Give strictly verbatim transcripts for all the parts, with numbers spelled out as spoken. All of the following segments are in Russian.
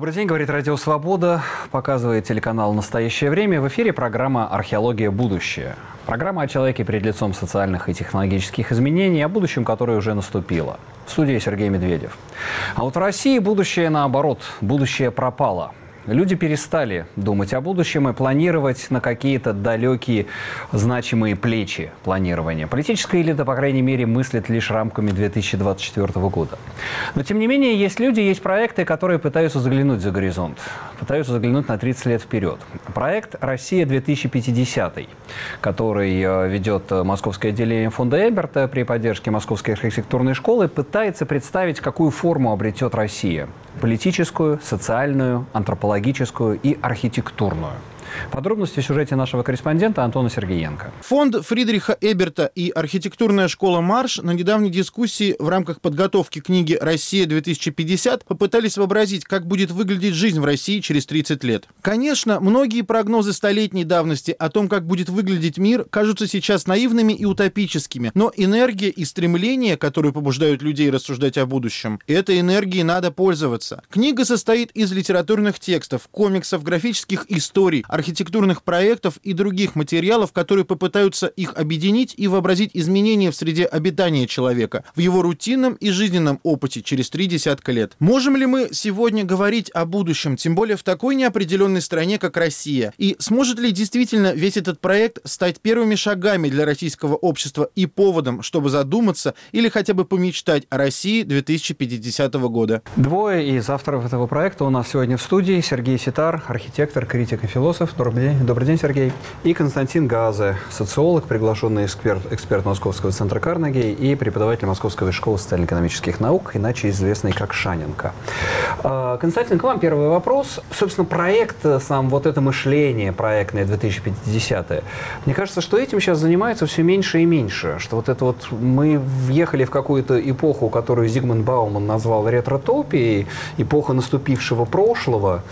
Добрый день, говорит Радио Свобода, показывает телеканал «Настоящее время». В эфире программа «Археология. Будущее». Программа о человеке перед лицом социальных и технологических изменений, о будущем, которое уже наступило. В студии Сергей Медведев. А вот в России будущее наоборот, будущее пропало. Люди перестали думать о будущем и планировать на какие-то далекие, значимые плечи планирования. Политическая элита, по крайней мере, мыслит лишь рамками две тысячи двадцать четвёртого года. Но, тем не менее, есть люди, есть проекты, которые пытаются заглянуть за горизонт, пытаются заглянуть на тридцать лет вперед. Проект «Россия две тысячи пятидесятый», который ведет московское отделение фонда Эберта при поддержке Московской архитектурной школы, пытается представить, какую форму обретет Россия – политическую, социальную, антропологическую и архитектурную. Подробности в сюжете нашего корреспондента Антона Сергеенко. Фонд Фридриха Эберта и архитектурная школа «Марш» на недавней дискуссии в рамках подготовки книги «Россия две тысячи пятьдесят» попытались вообразить, как будет выглядеть жизнь в России через тридцать лет. Конечно, многие прогнозы столетней давности о том, как будет выглядеть мир, кажутся сейчас наивными и утопическими, но энергия и стремление, которые побуждают людей рассуждать о будущем, этой энергией надо пользоваться. Книга состоит из литературных текстов, комиксов, графических историй, архитектурных проектов и других материалов, которые попытаются их объединить и вообразить изменения в среде обитания человека, в его рутинном и жизненном опыте через три десятка лет. Можем ли мы сегодня говорить о будущем, тем более в такой неопределенной стране, как Россия? И сможет ли действительно весь этот проект стать первыми шагами для российского общества и поводом, чтобы задуматься или хотя бы помечтать о России две тысячи пятидесятого года? Двое из авторов этого проекта у нас сегодня в студии. Сергей Ситар, архитектор, критик и философ. Добрый день. Добрый день, Сергей. И Константин Газе, социолог, приглашенный эксперт, эксперт Московского центра Карнеги и преподаватель Московской школы социально-экономических наук, иначе известный как Шаненко. Константин, к вам первый вопрос. Собственно, проект, сам вот это мышление проектное две тысячи пятидесятое, мне кажется, что этим сейчас занимается все меньше и меньше. Что вот это вот мы въехали в какую-то эпоху, которую Зигмунд Бауман назвал ретротопией, эпоха наступившего прошлого,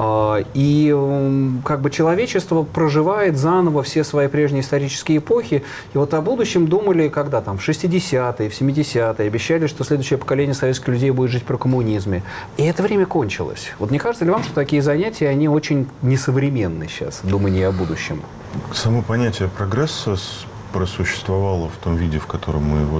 и как бы человечество проживает заново все свои прежние исторические эпохи. И вот о будущем думали, когда там, в шестидесятые, в семидесятые, обещали, что следующее поколение советских людей будет жить при коммунизме. И это время кончилось. Вот не кажется ли вам, что такие занятия, они очень несовременны сейчас, думание о будущем? Само понятие прогресса просуществовало в том виде, в котором мы его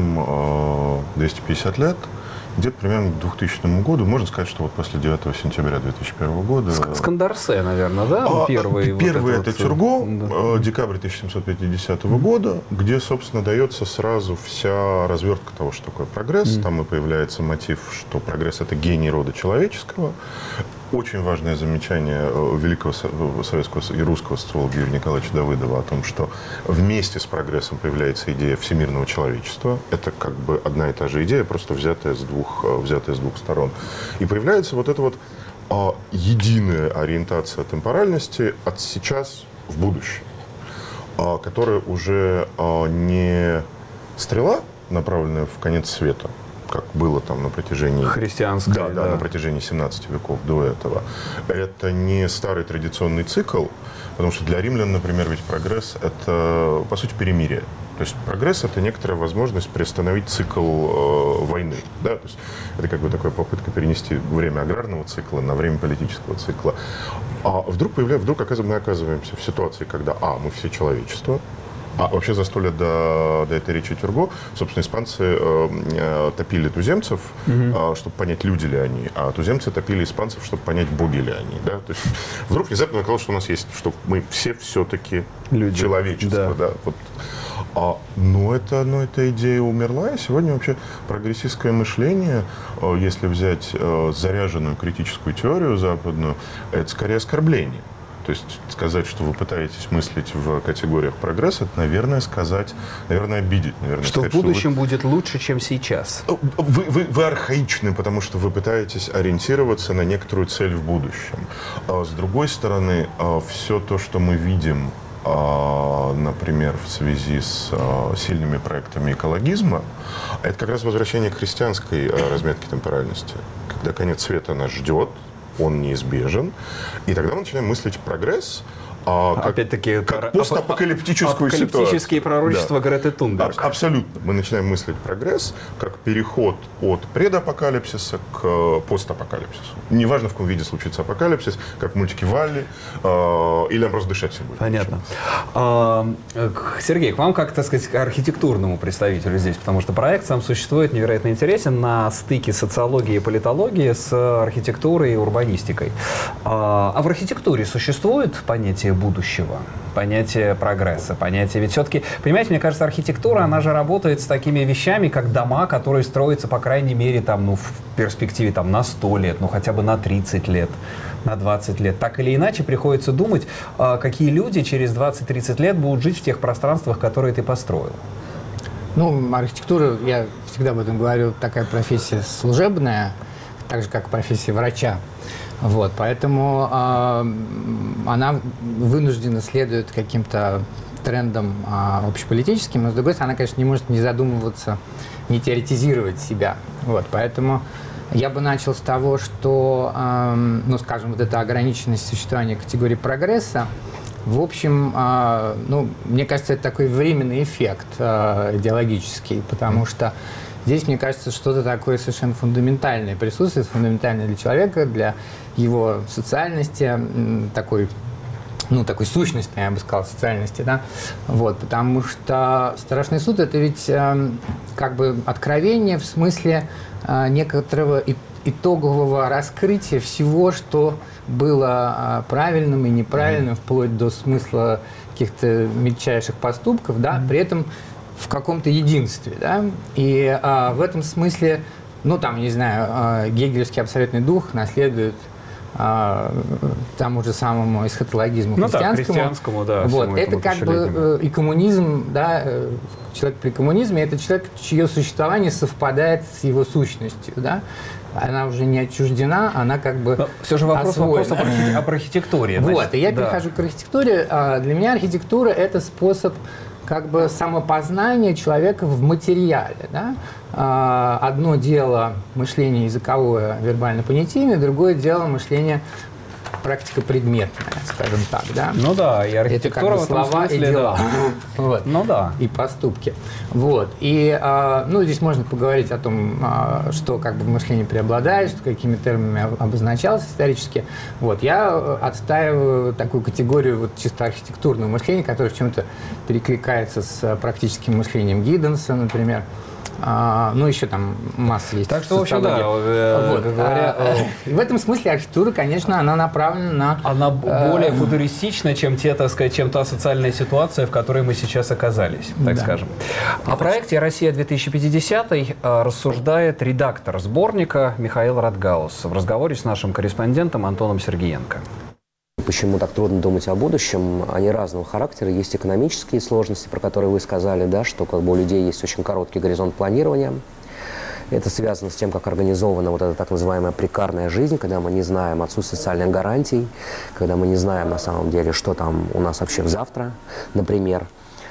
знаем, двести пятьдесят лет. Где-то примерно к двухтысячному году, можно сказать, что вот после девятого сентября две тысячи первого года... Скандарсе, наверное, да? А, первый первый вот это вот... Тюрго, да. декабрь тысяча семьсот пятидесятого года, где, собственно, дается сразу вся развертка того, что такое прогресс. Mm. Там и появляется мотив, что прогресс – это гений рода человеческого. Очень важное замечание великого советского и русского социолога Юрия Николаевича Давыдова о том, что вместе с прогрессом появляется идея всемирного человечества. Это как бы одна и та же идея, просто взятая с двух, взятая с двух сторон. И появляется вот эта вот а, единая ориентация темпоральности от сейчас в будущее, а, которая уже а, не стрела, направленная в конец света, как было там на протяжении... Христианской, да, да, да. на протяжении семнадцати веков до этого. Это не старый традиционный цикл, потому что для римлян, например, ведь прогресс – это, по сути, перемирие. То есть прогресс – это некоторая возможность приостановить цикл э, войны. Да? То есть это как бы такая попытка перенести время аграрного цикла на время политического цикла. А вдруг, появляется, вдруг мы оказываемся в ситуации, когда, а, мы все человечество. А вообще за сто лет до, до этой речи Тюрго, собственно, испанцы э, э, топили туземцев, mm-hmm. э, чтобы понять, люди ли они, а туземцы топили испанцев, чтобы понять, боги ли они. Да? То есть вдруг внезапно оказалось, что у нас есть, что мы все все-таки люди. Человечество. Да. Да? Вот. А, но, это, но эта идея умерла, и сегодня вообще прогрессистское мышление, э, если взять э, заряженную критическую теорию западную, это скорее оскорбление. То есть сказать, что вы пытаетесь мыслить в категориях прогресса, это, наверное, сказать, наверное, обидеть. Наверное, что сказать, в будущем что вы... будет лучше, чем сейчас. Вы, вы, вы архаичны, потому что вы пытаетесь ориентироваться на некоторую цель в будущем. А с другой стороны, все то, что мы видим, например, в связи с сильными проектами экологизма, это как раз возвращение к христианской разметке темпоральности. Когда конец света нас ждет, он неизбежен. И тогда мы начинаем мыслить прогресс А как, Опять-таки, как постапокалиптическую ситуацию. Апокалиптические пророчества да. Греты Тунберг. Аб- абсолютно. Мы начинаем мыслить прогресс как переход от предапокалипсиса к постапокалипсису. Неважно, в каком виде случится апокалипсис, как в мультике «Валли», э, или нам просто дышать все будет. Понятно. А, Сергей, к вам как, так сказать, к архитектурному представителю здесь, потому что проект сам существует, невероятно интересен, на стыке социологии и политологии с архитектурой и урбанистикой. А, а в архитектуре существует понятие будущего, понятие прогресса, понятие... Ведь все-таки, понимаете, мне кажется, архитектура, она же работает с такими вещами, как дома, которые строятся, по крайней мере, там, ну, в перспективе там, на сто лет, ну, хотя бы на тридцать лет, на двадцать лет. Так или иначе, приходится думать, какие люди через двадцать-тридцать лет будут жить в тех пространствах, которые ты построил. Ну, архитектура, я всегда об этом говорю, такая профессия служебная, так же, как профессия врача. Вот, поэтому э, она вынуждена следует каким-то трендам э, общеполитическим, но, с другой стороны, она, конечно, не может не задумываться, не теоретизировать себя. Вот, поэтому я бы начал с того, что, э, ну, скажем, вот эта ограниченность существования категории прогресса, в общем, э, ну, мне кажется, это такой временный эффект э, идеологический, потому что здесь, мне кажется, что-то такое совершенно фундаментальное присутствует, фундаментальное для человека, для его социальности, такой, ну, такой сущностной, я бы сказал, социальности, да, вот, потому что страшный суд – это ведь э, как бы откровение в смысле э, некоторого итогового раскрытия всего, что было э, правильным и неправильным, mm-hmm. вплоть до смысла каких-то мельчайших поступков, да, mm-hmm. при этом в каком-то единстве, да, и а, в этом смысле, ну, там, не знаю, а, гегелевский абсолютный дух наследует а, тому же самому эсхатологизму ну, христианскому. Да, христианскому, да. Вот, это как бы и коммунизм, да, человек при коммунизме, это человек, чье существование совпадает с его сущностью, да. Она уже не отчуждена, она как бы но все же вопрос, вопрос об, архи- об архитектуре. Вот, значит, и я да. перехожу к архитектуре. Для меня архитектура – это способ как бы самопознание человека в материале. Да? Одно дело мышление языковое, вербально-понятийное, другое дело мышление практико-предметное, скажем так. Да? Ну да, и архитектура это как бы в этом слова смысле, и дела. Да. Вот. Ну да. И поступки. Вот. И ну, здесь можно поговорить о том, что как бы мышление преобладает, что какими терминами обозначалось исторически. Вот. Я отстаиваю такую категорию вот, чисто архитектурного мышления, которое в чем-то перекликается с практическим мышлением Гидденса, например. А, ну, еще там масса есть. Так что, в общем, да, э, вот. говоря, а, э, в этом смысле архитектура, конечно, она направлена на... Она э, более футуристична, чем, те, так сказать, чем та социальная ситуация, в которой мы сейчас оказались, так да. скажем. О проекте «Россия-две тысячи пятидесятый» рассуждает редактор сборника Михаил Радгаус в разговоре с нашим корреспондентом Антоном Сергиенко. Почему так трудно думать о будущем? Они разного характера. Есть экономические сложности, про которые вы сказали, да, что как бы у людей есть очень короткий горизонт планирования. Это связано с тем, как организована вот эта так называемая прекарная жизнь, когда мы не знаем отсутствие социальных гарантий, когда мы не знаем на самом деле, что там у нас вообще завтра, например.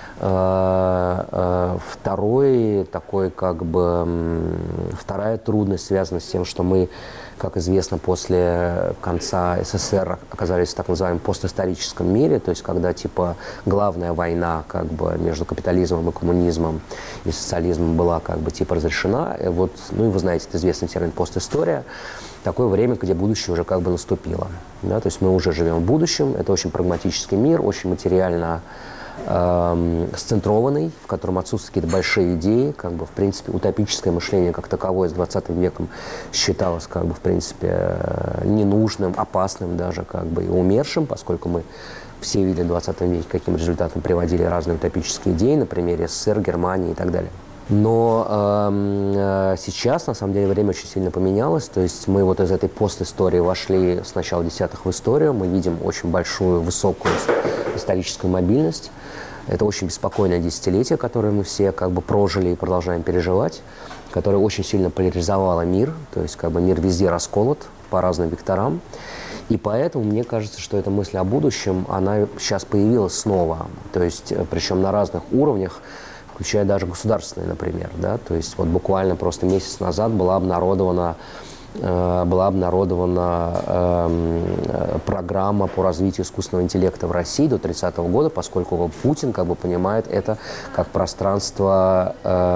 Второй такой, как бы, вторая трудность связана с тем, что мы, как известно, после конца СССР оказались в так называемом постисторическом мире, то есть когда типа главная война как бы между капитализмом и коммунизмом и социализмом была как бы типа разрешена. И вот, ну и вы знаете, это известный термин постистория. Такое время, где будущее уже как бы наступило. Да? То есть мы уже живем в будущем, это очень прагматический мир, очень материально сцентрованный, в котором отсутствуют какие-то большие идеи, как бы, в принципе, утопическое мышление как таковое с двадцатым веком считалось, как бы, в принципе, ненужным, опасным даже, как бы, и умершим, поскольку мы все видели в двадцатом веке, каким результатом приводили разные утопические идеи, на примере СССР, Германии и так далее. Но э, сейчас, на самом деле, время очень сильно поменялось. То есть мы вот из этой постистории вошли с начала десятых в историю. Мы видим очень большую, высокую историческую мобильность. Это очень беспокойное десятилетие, которое мы все как бы прожили и продолжаем переживать, которое очень сильно поляризовало мир. То есть как бы мир везде расколот по разным векторам. И поэтому мне кажется, что эта мысль о будущем, она сейчас появилась снова. То есть причем на разных уровнях, включая даже государственные, например, да, то есть вот буквально просто месяц назад была обнародована была обнародована программа по развитию искусственного интеллекта в России до тридцатого года, поскольку Путин как бы понимает это как пространство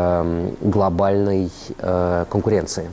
глобальной конкуренции.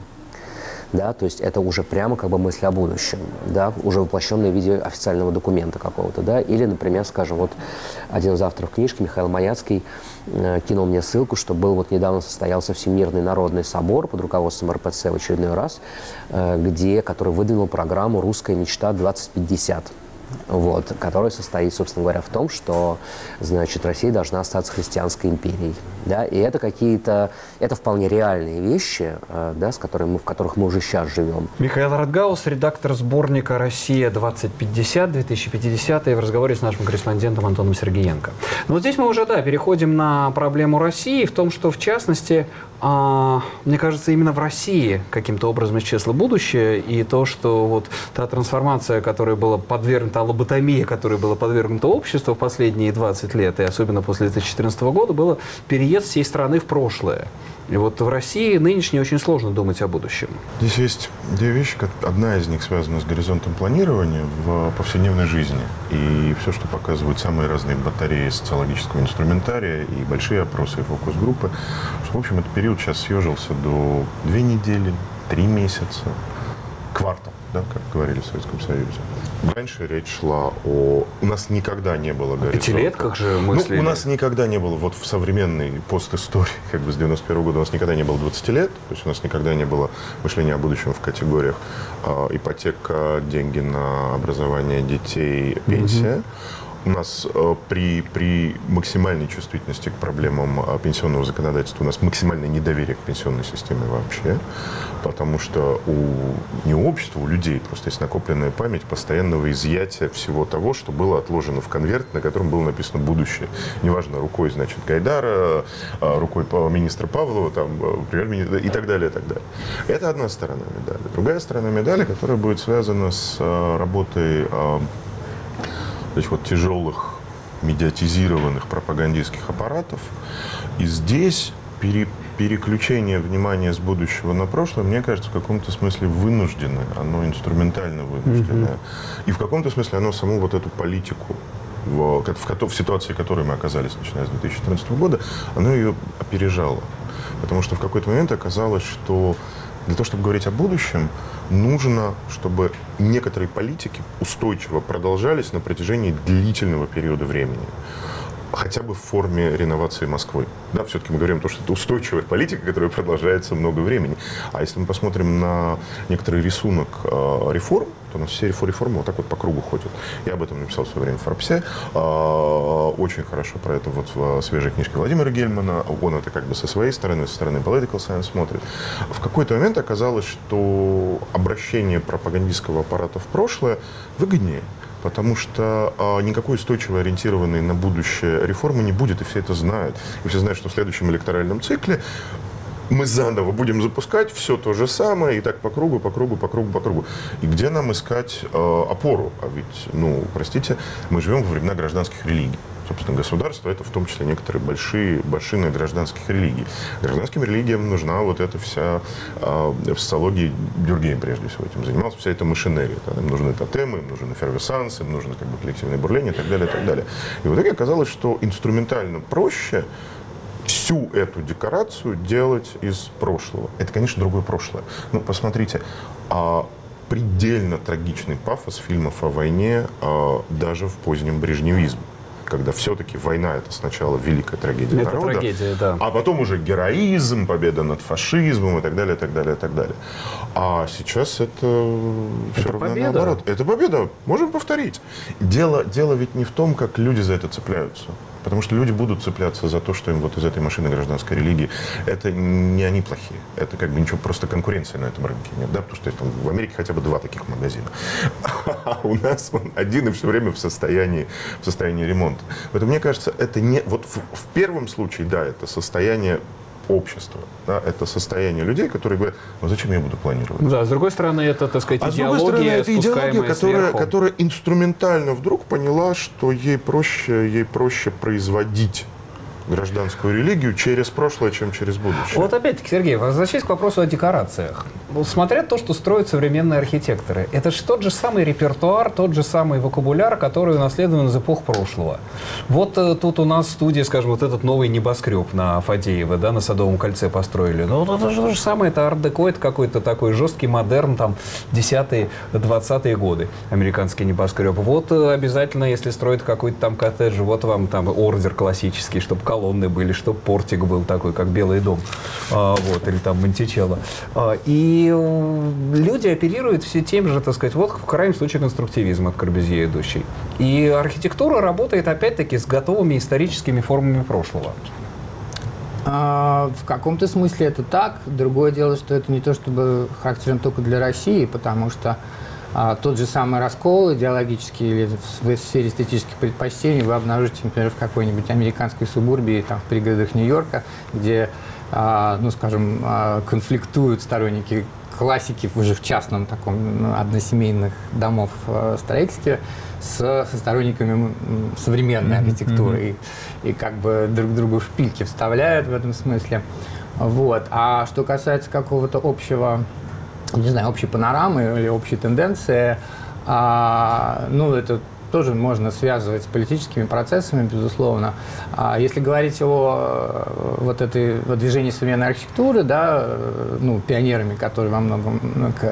Да, то есть это уже прямо как бы мысль о будущем, да, уже воплощенное в виде официального документа какого-то, да, или, например, скажем, вот один из авторов книжки, Михаил Маяцкий, э, кинул мне ссылку, что был вот недавно состоялся Всемирный народный собор под руководством эр пэ цэ в очередной раз, э, где, который выдвинул программу «Русская мечта двадцать пятьдесят». Вот, которая состоит, собственно говоря, в том, что, значит, Россия должна остаться христианской империей, да, и это какие-то, это вполне реальные вещи, э, да, с которыми мы, в которых мы уже сейчас живем. Михаил Радгаус, редактор сборника «Россия двадцать пятьдесят», две тысячи пятидесятый, в разговоре с нашим корреспондентом Антоном Сергеенко. Но вот здесь мы уже, да, переходим на проблему России, в том, что, в частности, а, мне кажется, именно в России каким-то образом исчезло будущее, и то, что вот та трансформация, которая была подвергнута, лоботомия, которая была подвергнута обществу в последние двадцать лет, и особенно после две тысячи четырнадцатого года, было переезд всей страны в прошлое. И вот в России нынешней очень сложно думать о будущем. Здесь есть две вещи. Одна из них связана с горизонтом планирования в повседневной жизни. И все, что показывают самые разные батареи социологического инструментария, и большие опросы, и фокус-группы, что, в общем, этот период сейчас съежился до две недели, три месяца, квартал, да, как говорили в Советском Союзе. Раньше речь шла о... У нас никогда не было горизонта. О пятилетках же мыслили. Ну, у нас никогда не было, вот в современной постистории, как бы с девяносто первого года, у нас никогда не было двадцати лет, то есть у нас никогда не было мышления о будущем в категориях э, ипотека, деньги на образование детей, пенсия. Mm-hmm. У нас э, при, при максимальной чувствительности к проблемам э, пенсионного законодательства у нас максимальное недоверие к пенсионной системе вообще, потому что у, не у общества, у людей просто есть накопленная память постоянного изъятия всего того, что было отложено в конверт, на котором было написано «будущее». Неважно, рукой, значит, Гайдара, э, рукой министра Павлова, там, премьер-министра и так далее, и так далее. Это одна сторона медали. Другая сторона медали, которая будет связана с э, работой э, значит, вот, тяжелых медиатизированных пропагандистских аппаратов. И здесь пере, переключение внимания с будущего на прошлое, мне кажется, в каком-то смысле вынужденное, оно инструментально вынужденное. Mm-hmm. И в каком-то смысле оно саму вот эту политику, в, в, в ситуации, в которой мы оказались, начиная с две тысячи четырнадцатого года, оно ее опережало. Потому что в какой-то момент оказалось, что для того, чтобы говорить о будущем, нужно, чтобы некоторые политики устойчиво продолжались на протяжении длительного периода времени. Хотя бы в форме реновации Москвы. Да, все-таки мы говорим о том, что это устойчивая политика, которая продолжается много времени. А если мы посмотрим на некоторый рисунок э, реформ, то у нас все реформы вот так вот по кругу ходят. Я об этом написал в свое время в Форбсе. Э, очень хорошо про это вот в свежей книжке Владимира Гельмана. Он это как бы со своей стороны, со стороны Political Science смотрит. В какой-то момент оказалось, что обращение пропагандистского аппарата в прошлое выгоднее. Потому что а, никакой устойчиво ориентированной на будущее реформы не будет, и все это знают. И все знают, что в следующем электоральном цикле мы заново будем запускать все то же самое, и так по кругу, по кругу, по кругу, по кругу. И где нам искать э, опору? А ведь, ну, простите, мы живем во времена гражданских религий. Собственно, государство — это в том числе некоторые большие машины гражданских религий. Гражданским религиям нужна вот эта вся, э, в социологии Дюргейм прежде всего этим занимался, вся эта машинерия. Им нужны тотемы, им нужен эффервесценс, им нужно как бы коллективное бурление и так далее, и так далее. И в итоге оказалось, что инструментально проще всю эту декорацию делать из прошлого. Это, конечно, другое прошлое. Ну, посмотрите, а предельно трагичный пафос фильмов о войне а, даже в позднем брежневизме, когда все-таки война — это сначала великая трагедия это народа, трагедия, да. А потом уже героизм, победа над фашизмом и так далее, и так далее, и так далее. А сейчас это, это все равно победа. Наоборот. Это победа. Можем повторить. Дело, дело ведь не в том, как люди за это цепляются. Потому что люди будут цепляться за то, что им вот из этой машины гражданской религии. Это не они плохие. Это как бы ничего, просто конкуренции на этом рынке нет. Да? Потому что там, в Америке хотя бы два таких магазина. А у нас он один и все время в состоянии, в состоянии ремонта. Поэтому, мне кажется, это не... Вот в, в первом случае, да, это состояние общества. Да, это состояние людей, которые говорят, ну зачем я буду планировать? Да, с другой стороны, это, так сказать, а идеология, с другой стороны, это идеология, которая, сверху. которая инструментально вдруг поняла, что ей проще, ей проще производить гражданскую религию через прошлое, чем через будущее. Вот опять-таки, Сергей, возвращаясь к вопросу о декорациях. Смотря то, что строят современные архитекторы, это же тот же самый репертуар, тот же самый вокабуляр, который унаследован из эпох прошлого. Вот э, тут у нас в студии, скажем, вот этот новый небоскреб на Фадеево, да, на Садовом кольце построили. Ну, это же то же самое, это арт-деко, это какой-то такой жесткий модерн, там, десятые-двадцатые годы, американский небоскреб. Вот э, обязательно, если строят какой-то там коттедж, вот вам там ордер классический, чтобы колонны были, чтобы портик был такой, как Белый дом, а, вот, или там Монтичелло. А, и люди оперируют все тем же, так сказать, вот в крайнем случае конструктивизм от Корбюзье идущий. И архитектура работает опять-таки с готовыми историческими формами прошлого. А, в каком-то смысле это так. Другое дело, что это не то чтобы характерно только для России, потому что а, тот же самый раскол идеологический или в, в сфере эстетических предпочтений вы обнаружите, например, в какой-нибудь американской субурбии, там, в пригородах Нью-Йорка, где, а, ну, скажем, а, конфликтуют сторонники классики уже в частном таком, ну, односемейных домов э, строительстве с, со сторонниками современной mm-hmm. архитектуры. Mm-hmm. И, и как бы друг другу шпильки вставляют в этом смысле. Вот. А что касается какого-то общего, не знаю, общей панорамы или общей тенденции, а, ну, это тоже можно связывать с политическими процессами, безусловно. А если говорить о вот этой вот движении современной архитектуры, да, ну, пионерами, которые во многом,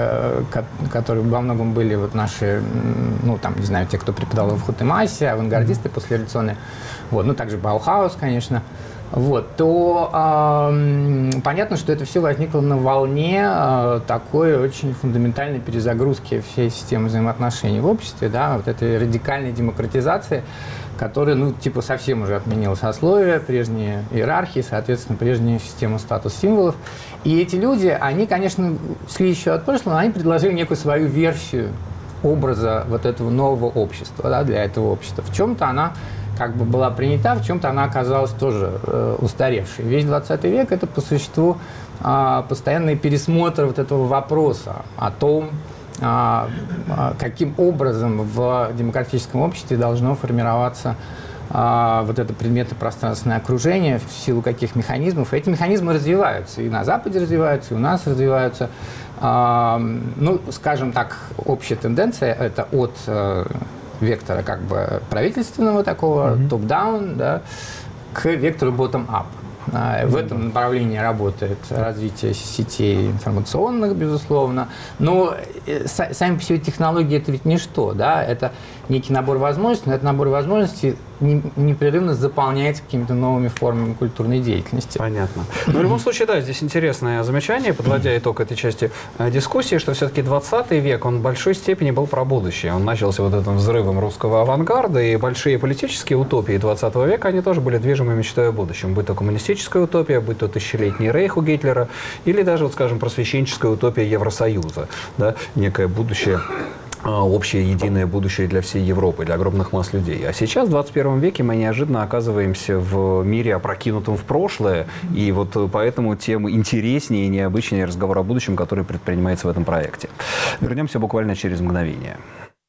которые во многом были вот наши, ну, там, не знаю, те, кто преподавал в Хутемасе, авангардисты послереволюционные, вот, ну, также Баухаус, конечно, вот, то э, понятно, что это все возникло на волне э, такой очень фундаментальной перезагрузки всей системы взаимоотношений в обществе, да, вот этой радикальной демократизации, которая, ну, типа, совсем уже отменила сословия, прежние иерархии, соответственно, прежнюю систему статус-символов. И эти люди, они, конечно, шли еще от прошлого, но они предложили некую свою версию образа вот этого нового общества, да, для этого общества. В чем-то она как бы была принята, в чем-то она оказалась тоже э, устаревшей. Весь двадцатый век – это, по существу, э, постоянный пересмотр вот этого вопроса о том, э, э, каким образом в демократическом обществе должно формироваться э, вот это предметно-пространственное окружение, в силу каких механизмов. И эти механизмы развиваются, и на Западе развиваются, и у нас развиваются. Э, ну, скажем так, общая тенденция – это от э, вектора как бы правительственного такого, mm-hmm. топ-даун, да, к вектору bottom-up. Mm-hmm. В этом направлении работает развитие сетей информационных, безусловно. Но сами по себе технологии – это ведь ничто, да, это некий набор возможностей, но этот набор возможностей непрерывно заполняется какими-то новыми формами культурной деятельности. Понятно. Но в любом случае, да, здесь интересное замечание, подводя итог этой части э, дискуссии, что все-таки двадцатый век, он в большой степени был про будущее. Он начался вот этим взрывом русского авангарда, и большие политические утопии двадцатого века, они тоже были движимы мечтой о будущем. Будь то коммунистическая утопия, будь то тысячелетний рейх у Гитлера, или даже, вот, скажем, просвещенческая утопия Евросоюза, да, некое будущее, общее единое будущее для всей Европы, для огромных масс людей. А сейчас, в двадцать первом веке, мы неожиданно оказываемся в мире, опрокинутом в прошлое, и вот поэтому тем интереснее и необычнее разговор о будущем, который предпринимается в этом проекте. Вернемся буквально через мгновение.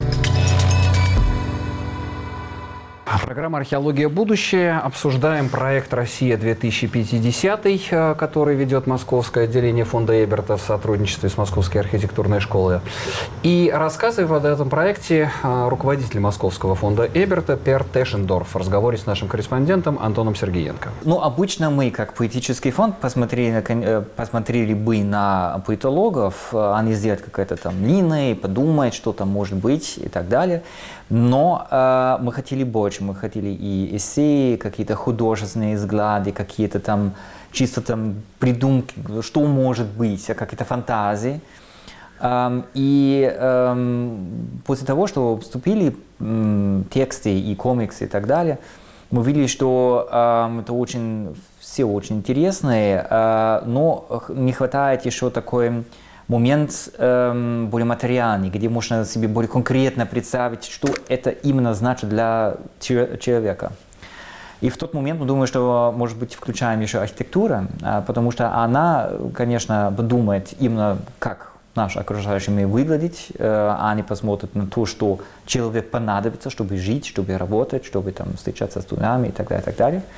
Программа «Археология. Будущее». Обсуждаем проект «Россия-две тысячи пятидесятый», который ведет Московское отделение фонда Эберта в сотрудничестве с Московской архитектурной школой. И рассказывает о этом проекте руководитель Московского фонда Эберта Пер Тешендорф в разговоре с нашим корреспондентом Антоном Сергеенко. Ну, обычно мы, как поэтический фонд, посмотрели, посмотрели бы на поэтологов, они сделают какая-то там линия, подумают, что там может быть и так далее. Но э, мы хотели больше, мы хотели и эссе, какие-то художественные взгляды, какие-то там чисто там придумки, что может быть, какие-то фантазии. Эм, и эм, после того, что вступили эм, тексты и комиксы и так далее, мы видели, что эм, это очень, все очень интересные, э, но не хватает еще такой момент эм, более материальный, где можно себе более конкретно представить, что это именно значит для человека. И в тот момент мы думаем, что, может быть, включаем еще архитектуру, э, потому что она, конечно, думает именно, как наш окружающий мир выглядит, э, они посмотрят на то, что человек понадобится, чтобы жить, чтобы работать, чтобы там встречаться с друзьями и так далее, и так далее.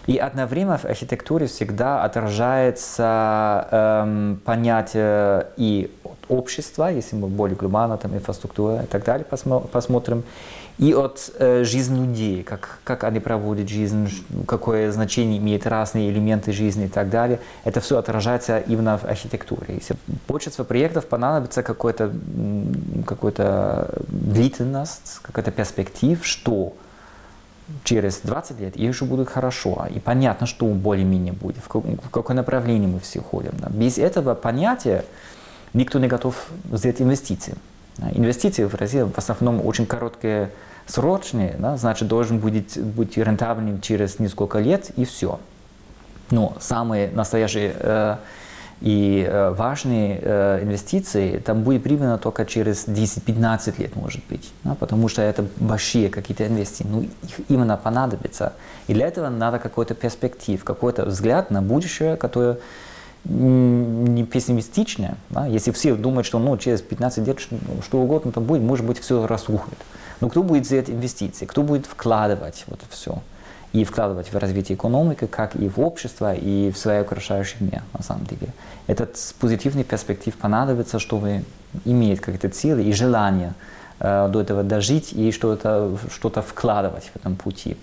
И одновременно в архитектуре всегда отражается эм, понятие и общества, если мы более глобально, там, инфраструктура и так далее посмо- посмотрим, и от э, жизни людей, как, как они проводят жизнь, какое значение имеют разные элементы жизни и так далее. Это все отражается именно в архитектуре. Если большинство проектов понадобится какой-то, какой-то длительность, какая-то перспектива, что через двадцать лет их уже будет хорошо, и понятно, что более-менее будет, в, как, в какое направление мы все ходим. Да. Без этого понятия никто не готов сделать инвестиции. Да. Инвестиции в России в основном очень короткие, срочные, да, значит, должен быть, быть рентабельным через несколько лет, и все. Но самые настоящие э, и э, важные э, инвестиции, там будет прибыльно только через десять-пятнадцать лет, может быть, да, потому что это большие какие-то инвестиции, ну, их именно понадобится. И для этого надо какой-то перспектив, какой-то взгляд на будущее, которое не пессимистичное. Да? Если все думают, что ну, через пятнадцать лет что, что угодно там будет, может быть, все разрухнет. Но кто будет делать инвестиции, кто будет вкладывать вот это все? И вкладывать в развитие экономики, как и в общество, и в свои окружающий мир, на самом деле. Этот позитивный перспектив понадобится, чтобы иметь какие-то цели и желание э, до этого дожить и что-то, что-то вкладывать в этом пути.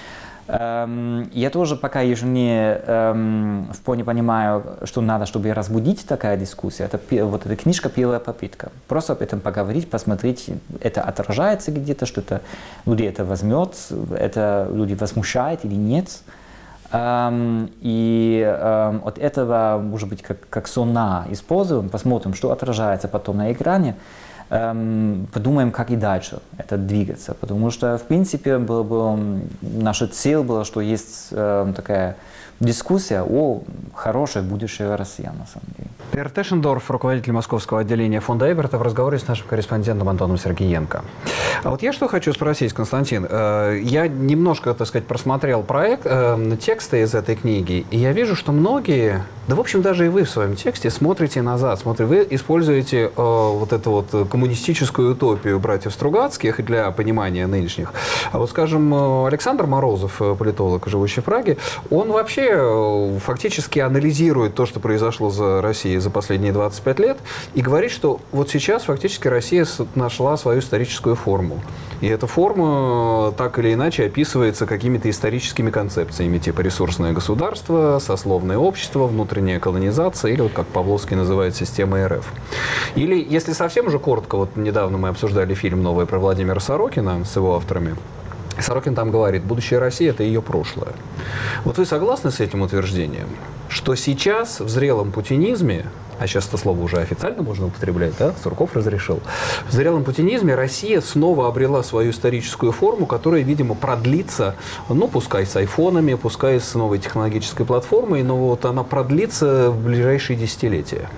Эм, я тоже пока еще не эм, вполне понимаю, что надо, чтобы разбудить такая дискуссия. Это вот эта книжка «Первая попытка». Просто об этом поговорить, посмотреть, это отражается где-то, что это люди это возьмет, это люди возмущает или нет. Эм, и эм, от этого, может быть, как, как сона используем, посмотрим, что отражается потом на экране. Эм, подумаем, как и дальше это двигаться, потому что, в принципе, было бы, наша цель была, что есть э, такая дискуссия о хорошей будущей России, на самом деле. Пьер Тешендорф, руководитель московского отделения фонда Эберта, в разговоре с нашим корреспондентом Антоном Сергеенко. А вот я что хочу спросить, Константин. Я немножко, так сказать, просмотрел проект, тексты из этой книги, и я вижу, что многие, да, в общем, даже и вы в своем тексте смотрите назад, смотрите, вы используете вот эту вот коммунистическую утопию братьев Стругацких для понимания нынешних. А вот, скажем, Александр Морозов, политолог, живущий в Праге, он вообще фактически анализирует то, что произошло за Россией за последние двадцать пять лет, и говорит, что вот сейчас фактически Россия нашла свою историческую форму. И эта форма так или иначе описывается какими-то историческими концепциями, типа ресурсное государство, сословное общество, внутренняя колонизация, или вот как Павловский называет система эр эф. Или, если совсем уже коротко, вот недавно мы обсуждали фильм новый про Владимира Сорокина с его авторами. Сорокин там говорит, будущее России – это ее прошлое. Вот вы согласны с этим утверждением, что сейчас в зрелом путинизме, а сейчас это слово уже официально можно употреблять, да, Сурков разрешил, в зрелом путинизме Россия снова обрела свою историческую форму, которая, видимо, продлится, ну, пускай с айфонами, пускай с новой технологической платформой, но вот она продлится в ближайшие десятилетия?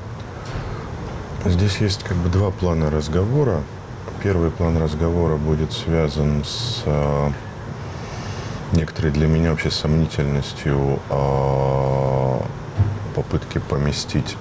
Здесь есть как бы два плана разговора. Первый план разговора будет связан с э, некоторой для меня вообще сомнительностью э, попытки поместить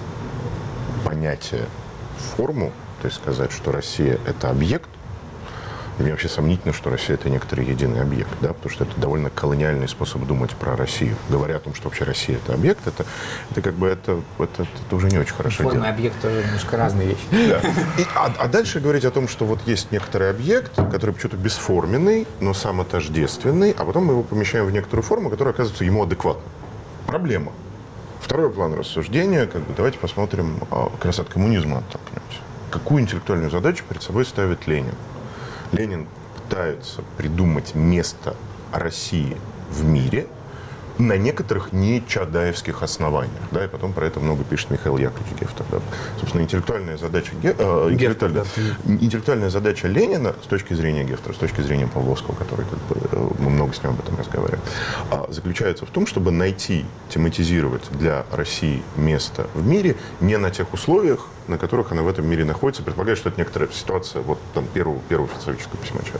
понятие в форму, то есть сказать, что Россия – это объект. И мне вообще сомнительно, что Россия – это некоторый единый объект, да, потому что это довольно колониальный способ думать про Россию. Говоря о том, что вообще Россия – это объект, это, это как бы это, это, это уже не очень хорошо Форма дело. и объект тоже немножко разные вещи. Да. И, а, а дальше говорить о том, что вот есть некоторый объект, который почему-то бесформенный, но сам отождественный, а потом мы его помещаем в некоторую форму, которая оказывается ему адекватна. Проблема. Второй план рассуждения, как бы, давайте посмотрим, как раз от коммунизма оттолкнемся. Какую интеллектуальную задачу перед собой ставит Ленин? Ленин пытается придумать место России в мире на некоторых не чадаевских основаниях. Да, и потом про это много пишет Михаил Яковлевич Гефтер. Да. Собственно, интеллектуальная задача, э, интеллектуальная, интеллектуальная задача Ленина с точки зрения Гефтера, с точки зрения Павловского, который как бы, мы много с ним об этом разговариваем, заключается в том, чтобы найти, тематизировать для России место в мире не на тех условиях, на которых она в этом мире находится. Предполагает, что это некоторая ситуация вот там первого, первого социалистического письмача.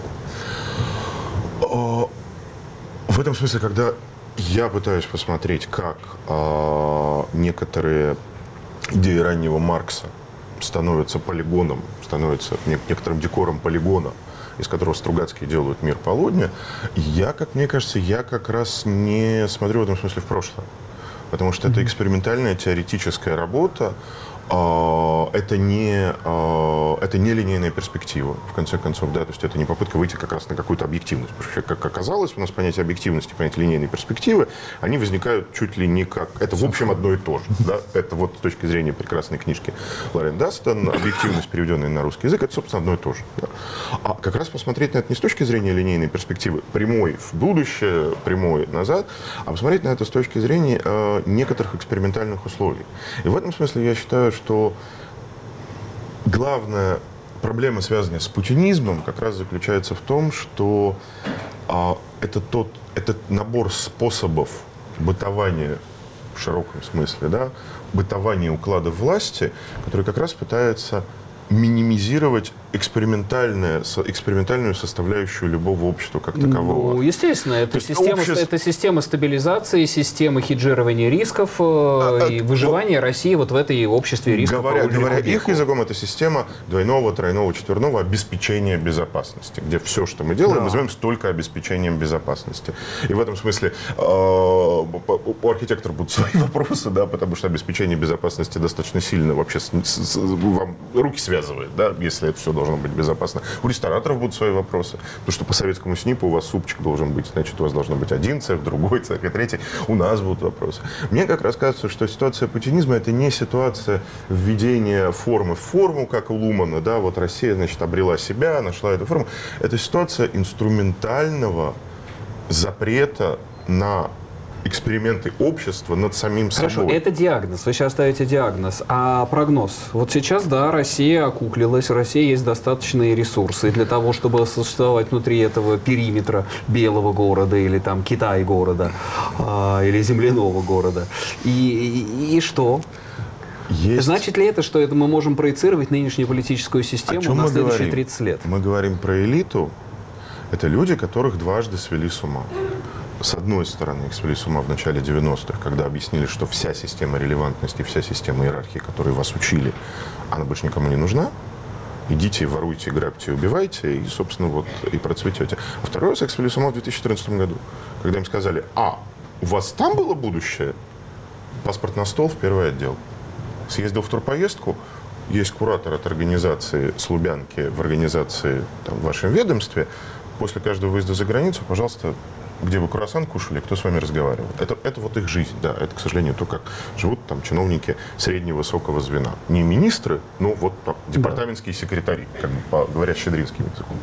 В этом смысле, когда я пытаюсь посмотреть, как э, некоторые идеи раннего Маркса становятся полигоном, становятся некоторым декором полигона из которого Стругацкие делают «Мир полудня», я, как мне кажется, я как раз не смотрю в этом смысле в прошлое. Потому что это экспериментальная теоретическая работа, это не, это не линейная перспектива, в конце концов, да, то есть это не попытка выйти как раз на какую-то объективность. Потому что, как оказалось, у нас понятие объективности, понятие линейной перспективы, они возникают чуть ли не как... Это, в общем, одно и то же. Да? Это вот с точки зрения прекрасной книжки Лорен Дастон, объективность, переведенная на русский язык, это, собственно, одно и то же. Да? А как раз посмотреть на это не с точки зрения линейной перспективы, прямой в будущее, прямой назад, а посмотреть на это с точки зрения э, некоторых экспериментальных условий. И в этом смысле я считаю, что главная проблема, связанная с путинизмом, как раз заключается в том, что а, это тот, этот набор способов бытования в широком смысле, да, бытования укладов власти, который как раз пытается минимизировать экспериментальную, экспериментальную составляющую любого общества как такового. Ну, естественно, это система, общество... это система стабилизации, система хеджирования рисков а, и а, выживания вот, России вот в этой обществе рисков. Говоря, говоря их языком, это система двойного, тройного, четверного обеспечения безопасности, где все, что мы делаем, да. мы называем только обеспечением безопасности. И в этом смысле э, у архитектора будут свои вопросы, да, потому что обеспечение безопасности достаточно сильно вообще с, с, вам руки связывает, да, если это все должно должно быть безопасно. У рестораторов будут свои вопросы. Потому что по советскому СНИПу у вас супчик должен быть. Значит, у вас должно быть один цех, другой цех и третий. У нас будут вопросы. Мне как раз кажется, что ситуация путинизма — это не ситуация введения формы в форму, как у Лумана. Да, вот Россия, значит, обрела себя, нашла эту форму. Это ситуация инструментального запрета на эксперименты общества над самим собой. Хорошо, это диагноз. Вы сейчас ставите диагноз. А прогноз? Вот сейчас, да, Россия окуклилась, у России есть достаточные ресурсы для того, чтобы существовать внутри этого периметра белого города или там Китай города, а, или земляного города. И, и, и что? Есть. Значит ли это, что это мы можем проецировать нынешнюю политическую систему на следующие говорим? тридцать лет? Мы говорим про элиту. Это люди, которых дважды свели с ума. С одной стороны, их свели с ума в начале девяностых, когда объяснили, что вся система релевантности, вся система иерархии, которой вас учили, она больше никому не нужна. Идите, воруйте, грабьте, убивайте, и, собственно, вот и процветете. А второй раз их свели с ума в две тысячи четырнадцатом году, когда им сказали: а, у вас там было будущее? Паспорт на стол в первый отдел. Съездил в турпоездку, есть куратор от организации с Лубянки в организации там, в вашем ведомстве. После каждого выезда за границу, пожалуйста, где вы круассан кушали, кто с вами разговаривал. Это, это вот их жизнь, да. Это, к сожалению, то, как живут там чиновники среднего высокого звена. Не министры, но вот там, департаментские секретари, как бы, по, говоря щедринским языком.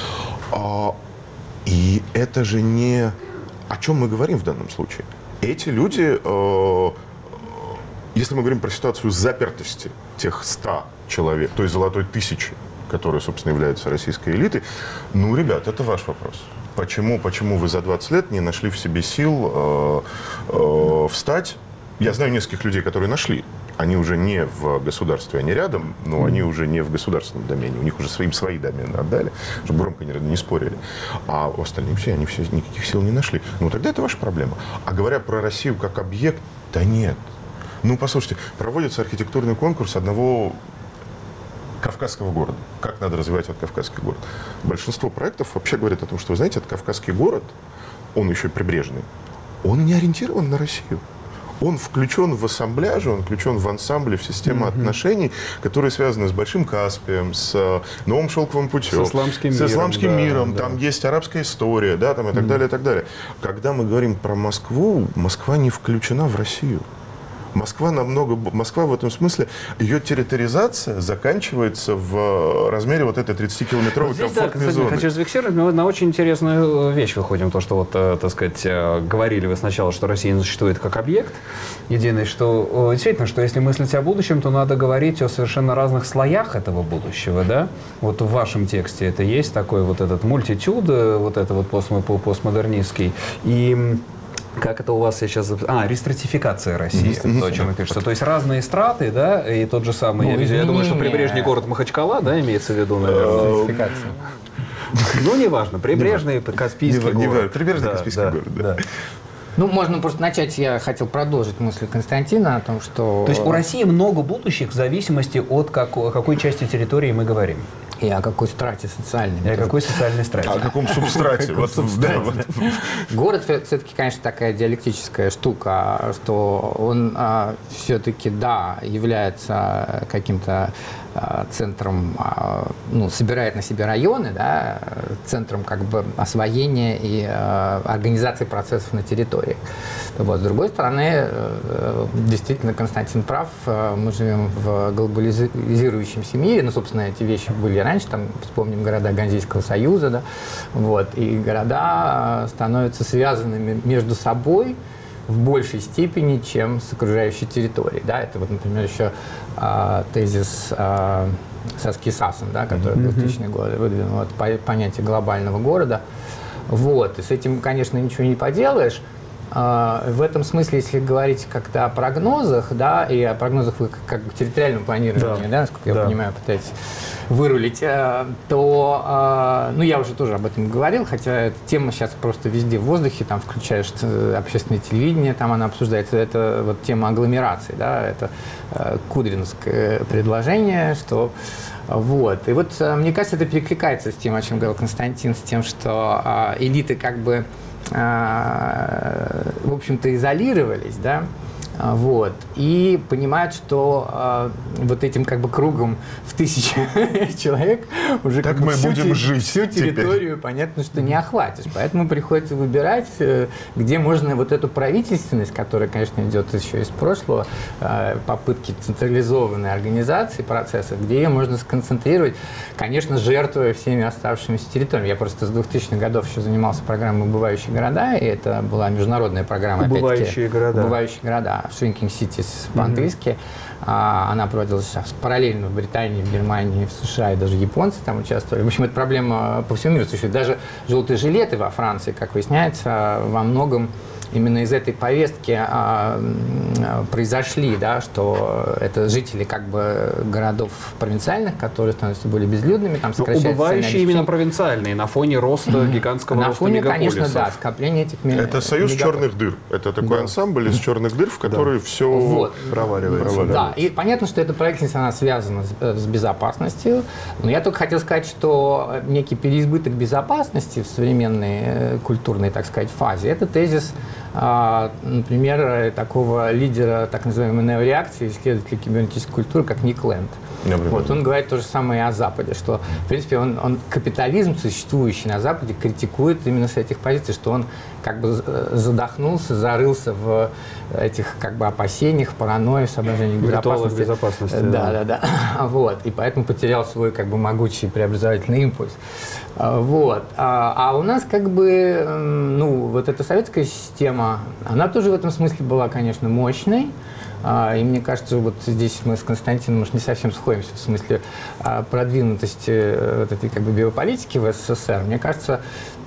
А, и это же не... О чем мы говорим в данном случае? Эти люди, э, если мы говорим про ситуацию запертости тех ста человек, той золотой тысячи, которая, собственно, является российской элитой, ну, ребят, это ваш вопрос. Почему, почему вы за двадцать лет не нашли в себе сил э, э, встать? Я знаю нескольких людей, которые нашли. Они уже не в государстве, они рядом, но mm-hmm. они уже не в государственном домене. У них уже своим свои домены отдали, чтобы громко не, не спорили. А остальные все, они все никаких сил не нашли. Ну, тогда это ваша проблема. А говоря про Россию как объект, да нет. Ну, послушайте, проводится архитектурный конкурс одного Кавказского города. Как надо развивать этот Кавказский город? Большинство проектов вообще говорят о том, что, вы знаете, этот Кавказский город, он еще прибрежный, он не ориентирован на Россию. Он включен в ассамбляж, он включен в ансамбль, в систему mm-hmm. отношений, которые связаны с Большим Каспием, с Новым Шелковым путем, с исламским с миром. исламским Да, миром. да. Там есть арабская история, да, там и так mm-hmm. далее, и так далее. Когда мы говорим про Москву, Москва не включена в Россию. Москва намного... Москва в этом смысле, ее территоризация заканчивается в размере вот этой тридцатикилометровой вот здесь, комфортной да, зоны. Хочу зафиксировать, мы на очень интересную вещь выходим. То, что вот, так сказать, говорили вы сначала, что Россия не существует как объект. Единое, что действительно, что если мыслить о будущем, то надо говорить о совершенно разных слоях этого будущего, да? Вот в вашем тексте это есть такой вот этот мультитюд, вот это вот постмодернистский. И как это у вас сейчас... А, рестратификация России, mm-hmm. то, о чем вы пишете. То есть разные страты, да, и тот же самый... Ну, я, я думаю, что прибрежный город Махачкала, да, имеется в виду, наверное. Рестратификация. Ну, неважно. Прибрежный, Каспийский город. Прибрежный Каспийский город, да. Ну, можно просто начать, я хотел продолжить мысль Константина о том, что... То есть у России много будущих в зависимости от как, о какой части территории мы говорим. И о какой страте социальной. И о какой социальной страте. А о каком субстрате? Вот, да, вот. Город все-таки, конечно, такая диалектическая штука, что он а, все-таки, да, является каким-то а, центром, а, ну, собирает на себе районы, да, центром как бы освоения и а, организации процессов на территории. Вот. С другой стороны, действительно, Константин прав, мы живем в глобализирующемся мире, ну, собственно, эти вещи были раньше, там, вспомним города Ганзейского союза, да, вот, и города становятся связанными между собой в большей степени, чем с окружающей территорией, да, это вот, например, еще а, тезис а, Саски Сасан, да, который в двухтысячные годы выдвинул, вот, понятие глобального города, вот, и с этим, конечно, ничего не поделаешь. В этом смысле, если говорить как-то о прогнозах, да, и о прогнозах вы как бы территориальном планировании, да, да, насколько я да. понимаю, пытаетесь вырулить, то, ну, я уже тоже об этом говорил, хотя эта тема сейчас просто везде в воздухе, там включаешь общественное телевидение, там она обсуждается, это вот тема агломерации, да, это кудринское предложение, что вот. И вот, мне кажется, это перекликается с тем, о чем говорил Константин, с тем, что элиты как бы в общем-то, изолировались, да, вот, и понимают, что э, вот этим как бы кругом в тысячу человек уже так как бы мы всю, будем те, жить всю территорию, теперь. Понятно, что не охватишь. Поэтому приходится выбирать, э, где можно вот эту правительственность, которая, конечно, идет еще из прошлого, э, попытки централизованной организации процесса, где ее можно сконцентрировать, конечно, жертвуя всеми оставшимися территориями. Я просто с двухтысячных годов еще занимался программой «Убывающие города», и это была международная программа. «Убывающие города». «Убывающие города». Shrinking Cities по-английски. Mm-hmm. А, она проводилась параллельно в Британии, в Германии, в США, и даже японцы там участвовали. В общем, эта проблема по всему миру существует. Даже желтые жилеты во Франции, как выясняется, во многом именно из этой повестки а, произошли, да, что это жители как бы городов провинциальных, которые становятся более безлюдными, там сокращается. Убывающие именно провинциальные, на фоне роста гигантского на роста фоне, мегаполисов. конечно, да, скопление этих мегаполисов. Это союз черных дыр. Это такой да. ансамбль из черных дыр, в который да. все вот. проваливается. проваливается. Да, и понятно, что эта правительственность, она связана с, с безопасностью, но я только хотел сказать, что некий переизбыток безопасности в современной культурной, так сказать, фазе, это тезис, например, такого лидера так называемой неореакции, исследователя кибернетической культуры, как Ник Лэнд. Вот, он говорит то же самое и о Западе, что, в принципе, он, он капитализм, существующий на Западе, критикует именно с этих позиций, что он как бы задохнулся, зарылся в этих как бы опасениях, паранойи, соображениях безопасности. безопасности. Да, да, да. Вот. И поэтому потерял свой как бы могучий преобразовательный импульс. Вот. А, а у нас как бы, ну, вот эта советская система, она тоже в этом смысле была, конечно, мощной. И мне кажется, вот здесь мы с Константином, может, не совсем сходимся в смысле продвинутости вот этой как бы биополитики в СССР. Мне кажется,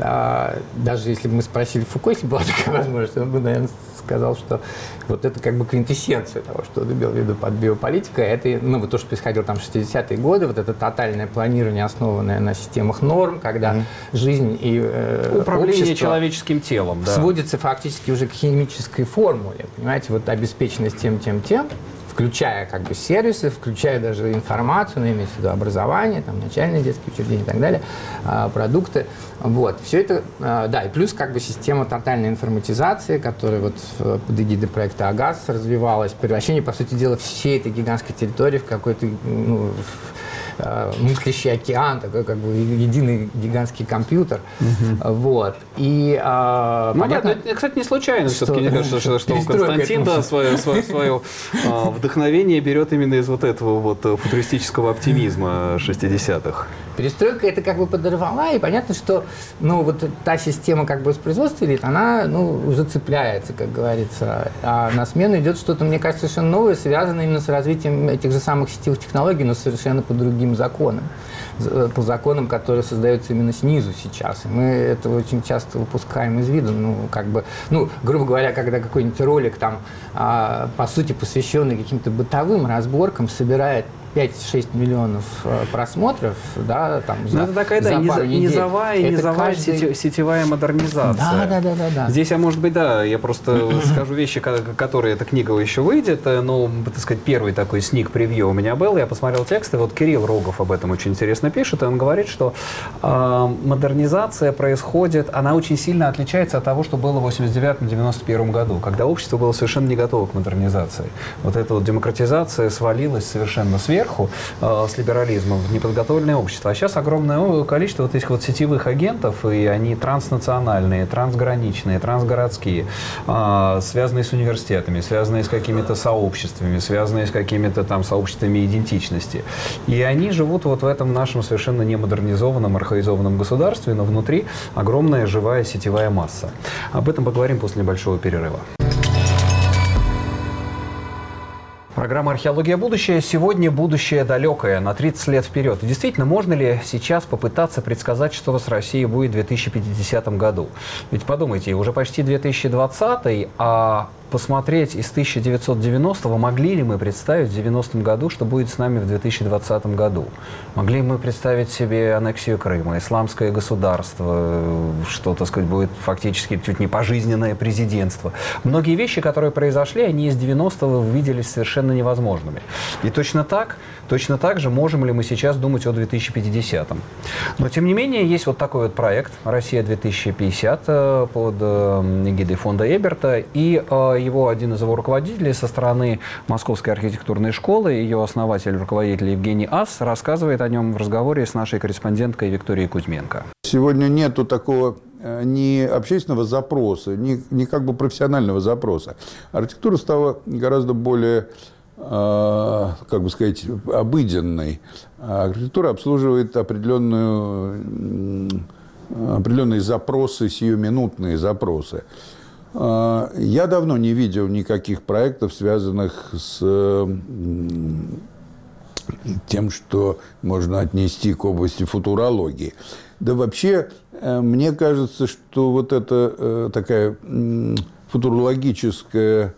даже если бы мы спросили Фуко, если была такая возможность, он бы, наверное, сказал, что вот это как бы квинтэссенция того, что он имел в виду под биополитикой. Это, ну, вот то, что происходило там в шестидесятые годы, вот это тотальное планирование, основанное на системах норм, когда mm-hmm. жизнь и э, управление человеческим телом, да. сводится фактически уже к химической формуле. Понимаете, вот обеспеченность тем, тем, тем, включая как бы сервисы, включая даже информацию, ну, имеется в виду образование, там, начальные детские учреждения и так далее, а, продукты. Вот. Все это, а, да, и плюс как бы система тотальной информатизации, которая вот под эгидой проекта АГАС развивалась, превращение, по сути дела, всей этой гигантской территории в какой-то, ну, мыслящий океан, такой как бы единый гигантский компьютер. Угу. Вот. И, а, ну, понятно, да, это, кстати, не случайно, что, все-таки, мне кажется, что, что Константин да, свое, свое, свое а, вдохновение берет именно из вот этого вот футуристического оптимизма шестидесятых. Перестройка это как бы подорвала, и понятно, что ну, вот та система как бы воспроизводства элит, она ну, уже цепляется, как говорится. А на смену идет что-то, мне кажется, совершенно новое, связанное именно с развитием этих же самых сетевых технологий, но совершенно по другим законам. По законам, которые создаются именно снизу сейчас. И мы это очень часто выпускаем из виду. Ну, как бы, ну, грубо говоря, когда какой-нибудь ролик, там, а, по сути, посвященный каким-то бытовым разборкам, собирает пять-шесть миллионов просмотров, да, там, за, это такая, да, за пару низа, недель. низовая, Это низовая каждый... сети, сетевая модернизация. Да, да, да, да, да. Здесь, я, может быть, да, я просто скажу вещи, которые эта книга еще выйдет, но, так сказать, первый такой сник-превью у меня был, я посмотрел тексты, вот Кирилл Рогов об этом очень интересно пишет, и он говорит, что э, модернизация происходит, она очень сильно отличается от того, что было в восемьдесят девятом — девяносто первом году, когда общество было совершенно не готово к модернизации. Вот эта вот демократизация свалилась совершенно сверху, э, с либерализмом в неподготовленное общество. А сейчас огромное количество вот этих вот сетевых агентов, и они транснациональные, трансграничные, трансгородские, э, связанные с университетами, связанные с какими-то сообществами, связанные с какими-то там сообществами идентичности. И они живут вот в этом нашем совершенно немодернизованном, архаизованном государстве, но внутри огромная живая сетевая масса. Об этом поговорим после небольшого перерыва. Программа «Археология. Будущее». Сегодня будущее далекое, на тридцать лет вперед. И действительно, можно ли сейчас попытаться предсказать, что с Россией будет в две тысячи пятидесятом году? Ведь подумайте, уже почти две тысячи двадцатый, а посмотреть из тысяча девятьсот девяностого, могли ли мы представить в девяностом году, что будет с нами в две тысячи двадцатом году? Могли ли мы представить себе аннексию Крыма, исламское государство, что, так сказать, будет фактически чуть не пожизненное президентство? Многие вещи, которые произошли, они из девяностого виделись совершенно невозможными. И точно так, точно так же можем ли мы сейчас думать о две тысячи пятидесятом. Но, тем не менее, есть вот такой вот проект «Россия две тысячи пятьдесят» под эгидой фонда Эберта, и его один из его руководителей со стороны Московской архитектурной школы, ее основатель, руководитель Евгений Ас, рассказывает о нем в разговоре с нашей корреспонденткой Викторией Кузьменко. Сегодня нету такого ни общественного запроса, ни, ни как бы профессионального запроса. Архитектура стала гораздо более, э, как бы сказать, обыденной. Архитектура обслуживает определенную, определенные запросы, сиюминутные запросы. Я давно не видел никаких проектов, связанных с тем, что можно отнести к области футурологии. Да вообще, мне кажется, что вот эта такая футурологическая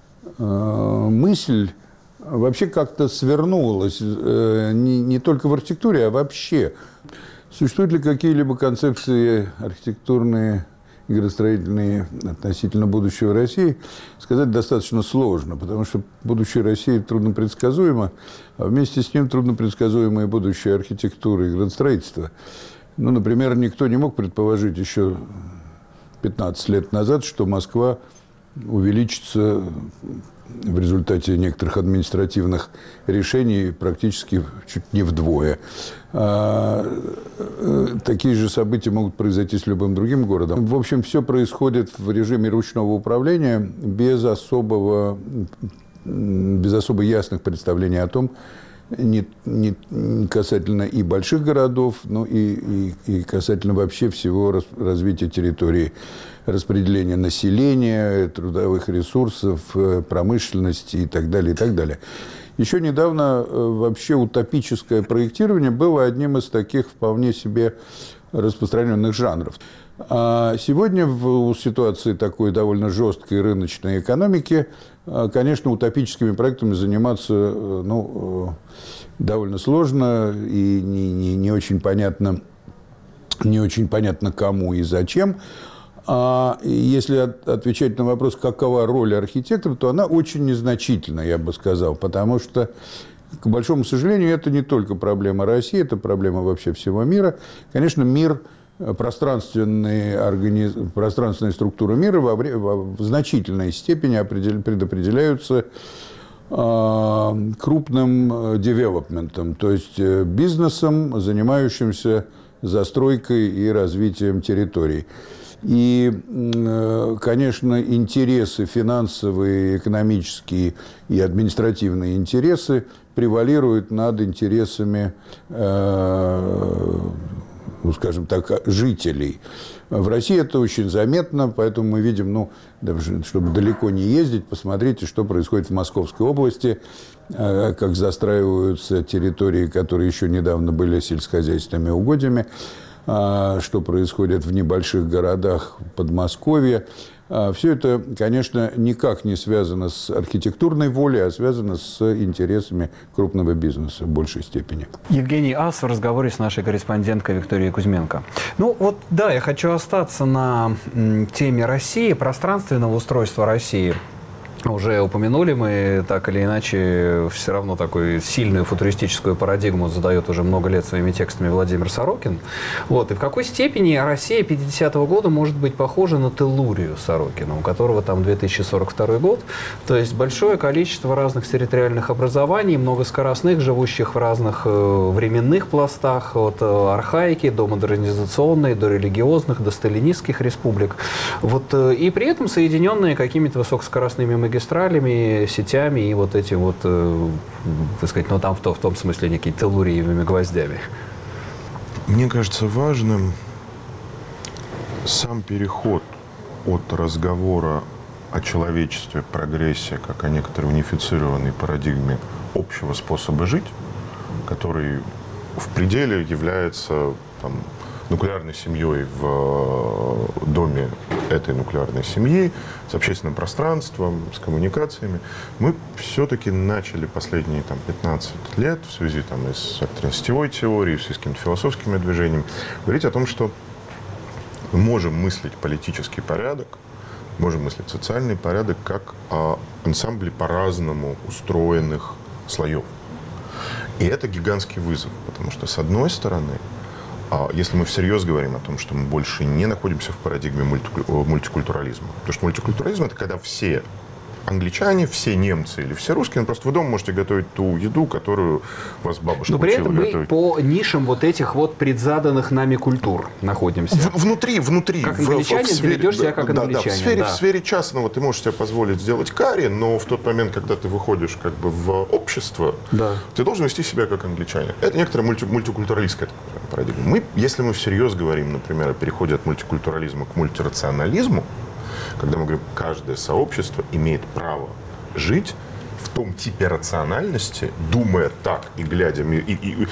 мысль вообще как-то свернулась не, не только в архитектуре, а вообще. Существуют ли какие-либо концепции архитектурные и градостроительные относительно будущего России, сказать достаточно сложно, потому что будущее России трудно предсказуемо, а вместе с ним трудно предсказуемо и будущее архитектуры и градостроительства. Ну, например, никто не мог предположить еще пятнадцать лет назад, что Москва увеличится в результате некоторых административных решений практически чуть не вдвое. А, такие же события могут произойти с любым другим городом. В общем, все происходит в режиме ручного управления без особого, без особо ясных представлений о том, не, не касательно и больших городов, но и, и, и касательно вообще всего раз, развития территории, распределения населения, трудовых ресурсов, промышленности и так далее, и так далее. Еще недавно вообще утопическое проектирование было одним из таких вполне себе распространенных жанров. А сегодня в ситуации такой довольно жесткой рыночной экономики, конечно, утопическими проектами заниматься, ну, довольно сложно и не, не, не очень понятно, не очень понятно кому и зачем. А если отвечать на вопрос, какова роль архитектора, то она очень незначительна, я бы сказал, потому что, к большому сожалению, это не только проблема России, это проблема вообще всего мира. Конечно, мир, пространственные, организ... пространственные структуры мира во вре... в значительной степени определ... предопределяются э, крупным девелопментом, то есть бизнесом, занимающимся застройкой и развитием территорий. И, конечно, интересы финансовые, экономические и административные интересы превалируют над интересами, ну, скажем так, жителей. В России это очень заметно, поэтому мы видим, ну, чтобы далеко не ездить, посмотрите, что происходит в Московской области, как застраиваются территории, которые еще недавно были сельскохозяйственными угодьями. что происходит в небольших городах Подмосковья. Все это, конечно, никак не связано с архитектурной волей, а связано с интересами крупного бизнеса в большей степени. Евгений Ас в разговоре с нашей корреспонденткой Викторией Кузьменко. Ну вот, да, я хочу остаться на теме России, пространственного устройства России. Уже упомянули мы, так или иначе, все равно такую сильную футуристическую парадигму задает уже много лет своими текстами Владимир Сорокин. Вот. И в какой степени Россия пятидесятого года может быть похожа на Теллурию Сорокина, у которого там две тысячи сорок второй год. То есть большое количество разных территориальных образований, много скоростных, живущих в разных э, временных пластах, от э, архаики до модернизационной, до религиозных, до сталинистских республик. Вот, э, и при этом соединенные какими-то высокоскоростными магистралями, сетями и вот этим вот, э, так сказать, ну там в, то, в том смысле некими теллуриевыми гвоздями. Мне кажется важным сам переход от разговора о человечестве, прогрессе, как о некоторой унифицированной парадигме общего способа жить, который в пределе является там, нуклеарной семьей в доме этой нуклеарной семьи, с общественным пространством, с коммуникациями, мы все-таки начали последние там, пятнадцать лет в связи там, и с сетевой теорией, в связи с какими-то философскими движениями, говорить о том, что мы можем мыслить политический порядок, можем мыслить социальный порядок как о ансамбле по-разному устроенных слоев. И это гигантский вызов, потому что, с одной стороны, если мы всерьез говорим о том, что мы больше не находимся в парадигме мультикультурализма, потому что мультикультурализм – это когда все англичане, все немцы или все русские, просто вы дома можете готовить ту еду, которую вас бабушка Но при учила этом мы готовить. по нишам вот этих вот предзаданных нами культур находимся. В, внутри, внутри. Как в, англичанин, в сфере, ты ведешь себя как да, англичанин. Да, в сфере, да. в сфере частного ты можешь себе позволить сделать карри, но в тот момент, когда ты выходишь как бы в общество, Да. ты должен вести себя как англичанин. Это некоторая мульти, мультикультуралистская парадигма. Мы, если мы всерьез говорим, например, о переходе от мультикультурализма к мультирационализму, когда мы говорим, каждое сообщество имеет право жить в том типе рациональности, думая так и глядя... И, и, и,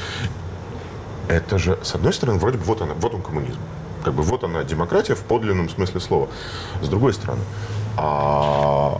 это же, с одной стороны, вроде бы вот она, вот он коммунизм. Как бы вот она демократия в подлинном смысле слова. С другой стороны, а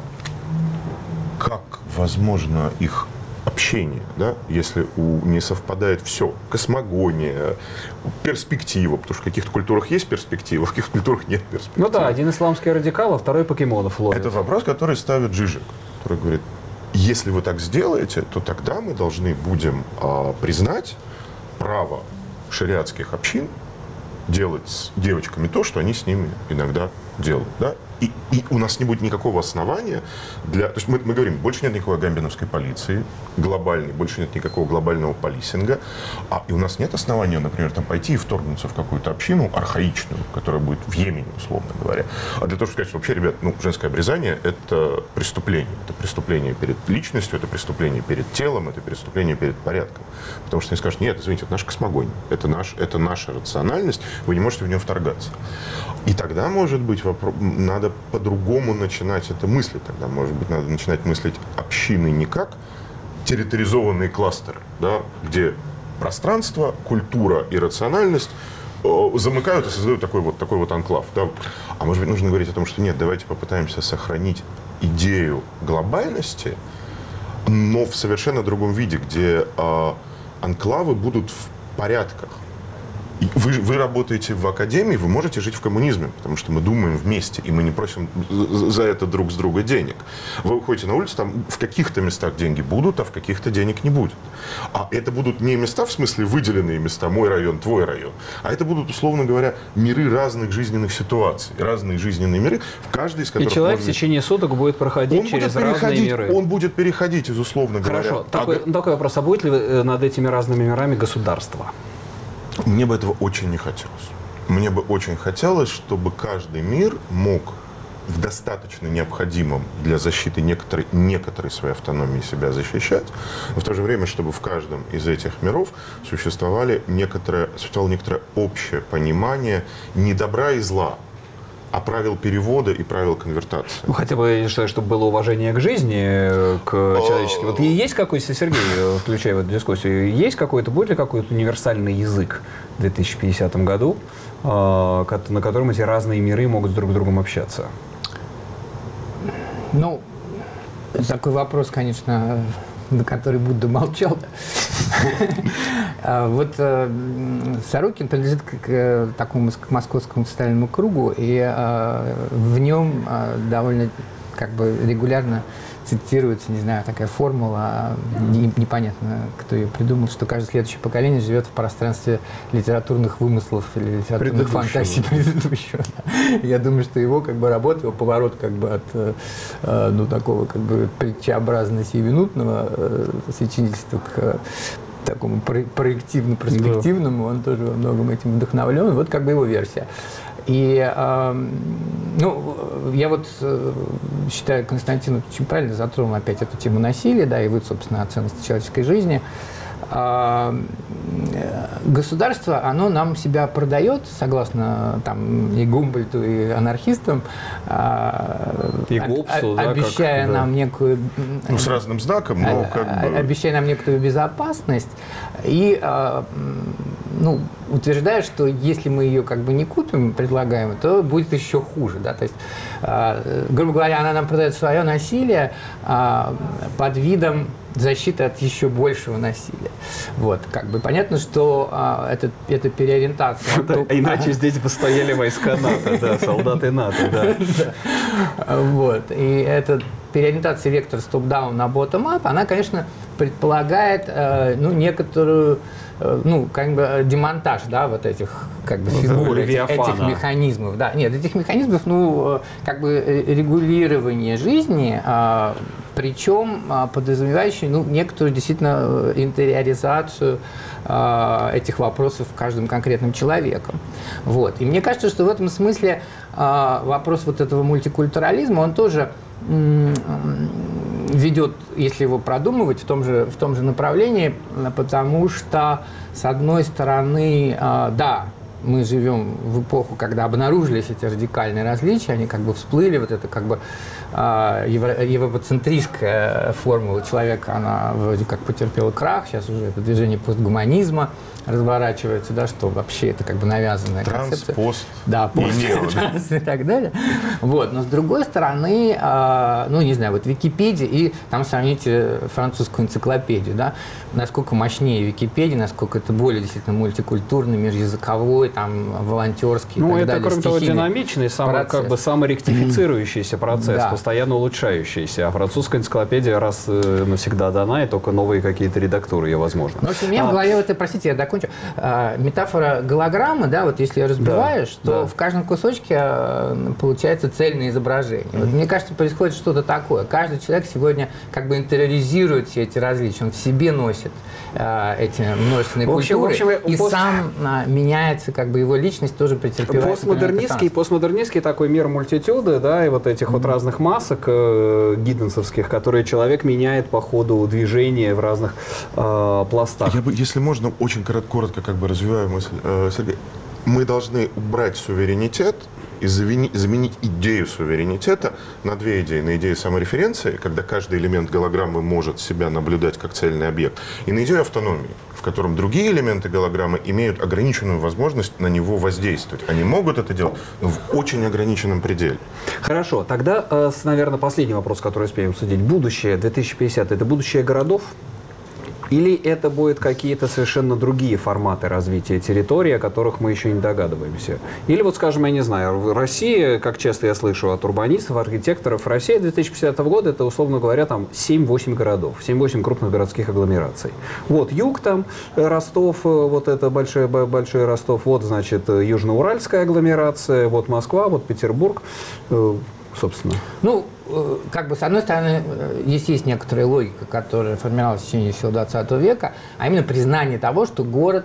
как возможно их общение, да, если у, не совпадает все? Космогония, перспектива, потому что в каких-то культурах есть перспектива, в каких-то культурах нет перспективы. Ну да, один исламский радикал, а второй покемонов ловит. Это вопрос, который ставит Жижик, который говорит, если вы так сделаете, то тогда мы должны будем а, признать право шариатских общин делать с девочками то, что они с ними иногда делают. Да? И, и у нас не будет никакого основания для... То есть мы, мы говорим, больше нет никакой гамбиновской полиции глобальной, больше нет никакого глобального полисинга, а и у нас нет основания, например, там, пойти и вторгнуться в какую-то общину архаичную, которая будет в Йемене, условно говоря. А для того, чтобы сказать, что вообще, ребят, ну, женское обрезание – это преступление. Это преступление перед личностью, это преступление перед телом, это преступление перед порядком. Потому что они скажут, нет, извините, это наша космогония, это, наш, это наша рациональность, вы не можете в нее вторгаться. И тогда, может быть, вопрос, надо по-другому начинать это мыслить. Тогда, может быть, надо начинать мыслить общины не как территоризованные кластеры, да, где пространство, культура и рациональность э, замыкают и создают такой вот, такой вот анклав. Да. А может быть, нужно говорить о том, что нет, давайте попытаемся сохранить идею глобальности, но в совершенно другом виде, где э, анклавы будут в порядках. И вы, вы работаете в академии, вы можете жить в коммунизме, потому что мы думаем вместе, и мы не просим за это друг с друга денег. Вы выходите на улицу, там в каких-то местах деньги будут, а в каких-то денег не будет. А это будут не места, в смысле выделенные места, мой район, твой район, а это будут, условно говоря, миры разных жизненных ситуаций, разные жизненные миры, в каждой из которых... И человек можно... в течение суток будет проходить он через будет разные миры. Он будет переходить, из условно говоря. Хорошо, такой, а... такой вопрос, а будет ли над этими разными мирами государство? Мне бы этого очень не хотелось. Мне бы очень хотелось, чтобы каждый мир мог в достаточно необходимом для защиты некоторой, некоторой своей автономии себя защищать, но в то же время, чтобы в каждом из этих миров существовали некоторое, существовало некоторое общее понимание не добра и зла, а правил перевода и правил конвертации. Ну, хотя бы, я считаю, чтобы было уважение к жизни, к человеческому. Вот есть какой-то, Сергей, включая в эту дискуссию, есть какой-то, будет ли какой-то универсальный язык в две тысячи пятидесятом году, на котором эти разные миры могут друг с другом общаться? Ну, такой вопрос, конечно, на который Будда молчал. Вот Сорокин принадлежит к такому московскому социальному кругу, и в нем довольно как бы регулярно цитируется, не знаю, такая формула, непонятно, кто ее придумал, что каждое следующее поколение живет в пространстве литературных вымыслов или литературных фантазий предыдущего. Я думаю, что его как бы работа, его поворот как бы от ну, такого как бы притчеобразно сиюминутного сочинительства к такому проективно-перспективному, он тоже во многом этим вдохновлен. Вот как бы его версия. И, э, ну, я вот э, считаю, Константин очень правильно затронул опять эту тему насилия, да, и вот, собственно, о ценности человеческой жизни. Э, государство, оно нам себя продает, согласно там и Гумбольдту, и анархистам, э, и Гоббсу, о, да, обещая как, нам да. некую... Ну, с разным знаком, но как бы... Обещая нам некую безопасность и... Э, ну, утверждая, что если мы ее как бы не купим, предлагаем, то будет еще хуже. Да? То есть, э, грубо говоря, она нам продает свое насилие э, под видом защиты от еще большего насилия. Вот, как бы понятно, что э, это, это переориентация. Да, то... Иначе здесь бы стояли войска НАТО, да, солдаты НАТО, да. Вот, и эта переориентация вектора с топ-даун на bottom-up, она, конечно, предполагает э, ну, некоторую ну, как бы демонтаж, да, вот этих, как бы, фигур, этих, этих механизмов, да, нет, этих механизмов, ну, как бы регулирование жизни, а, причем а, подразумевающий, ну, некоторую действительно интериоризацию а, этих вопросов каждым конкретным человеком, вот, и мне кажется, что в этом смысле а, вопрос вот этого мультикультурализма, он тоже ведет, если его продумывать, в том же, в том же направлении, потому что, с одной стороны, да, мы живем в эпоху, когда обнаружились эти радикальные различия, они как бы всплыли, вот это как бы евро, европоцентристская формула человека, она вроде как потерпела крах, сейчас уже это движение постгуманизма разворачивается, да, что вообще это как бы навязанная транс, концепция. пост, да, пост, и, транс и так далее. Вот. Но с другой стороны, э, ну, не знаю, вот Википедия и там сравните французскую энциклопедию, да, насколько мощнее Википедия, насколько это более действительно мультикультурный, межязыковой, там, волонтерский ну, и так это, далее. кроме того, динамичный, само, как бы саморектифицирующийся процесс, да. постоянно улучшающийся. А французская энциклопедия раз э, навсегда дана, и только новые какие-то редактуры ее возможны. Ну, в общем, у меня а... в голове, вот, простите, я докончу, а, метафора голограммы, да, вот если ее разбиваешь, да, то да. в каждом кусочке а, получается цельное изображение. Mm-hmm. Вот, мне кажется, происходит что-то такое. Каждый человек сегодня как бы интериоризирует все эти различия, он в себе носит а, эти множественные в общем, культуры, в общем, и пост... сам а, меняется, как бы его личность тоже претерпевает. Постмодернистский, постмодернистский такой мир мультитюды, да, и вот этих mm-hmm. вот разных масок э, гидденсовских, которые человек меняет по ходу движения в разных э, пластах. Я бы, если можно, очень коротко, коротко как бы развиваю мысль, э, Сергей. Мы должны убрать суверенитет и заменить, заменить идею суверенитета на две идеи. На идею самореференции, когда каждый элемент голограммы может себя наблюдать как цельный объект, и на идею автономии, в котором другие элементы голограммы имеют ограниченную возможность на него воздействовать. Они могут это делать, но в очень ограниченном пределе. Хорошо. Тогда, наверное, последний вопрос, который успеем обсудить. Будущее две тысячи пятьдесят – это будущее городов? Или это будут какие-то совершенно другие форматы развития территории, о которых мы еще не догадываемся? Или вот, скажем, я не знаю, Россия, как часто я слышу от урбанистов, архитекторов, Россия две тысячи пятидесятого года, это, условно говоря, там семь-восемь городов, семь-восемь крупных городских агломераций. Вот юг там, Ростов, вот это большой, большой Ростов, вот, значит, Южноуральская агломерация, вот Москва, вот Петербург, собственно. Ну, как бы, с одной стороны, здесь есть некоторая логика, которая формировалась в течение всего двадцатого века, а именно признание того, что город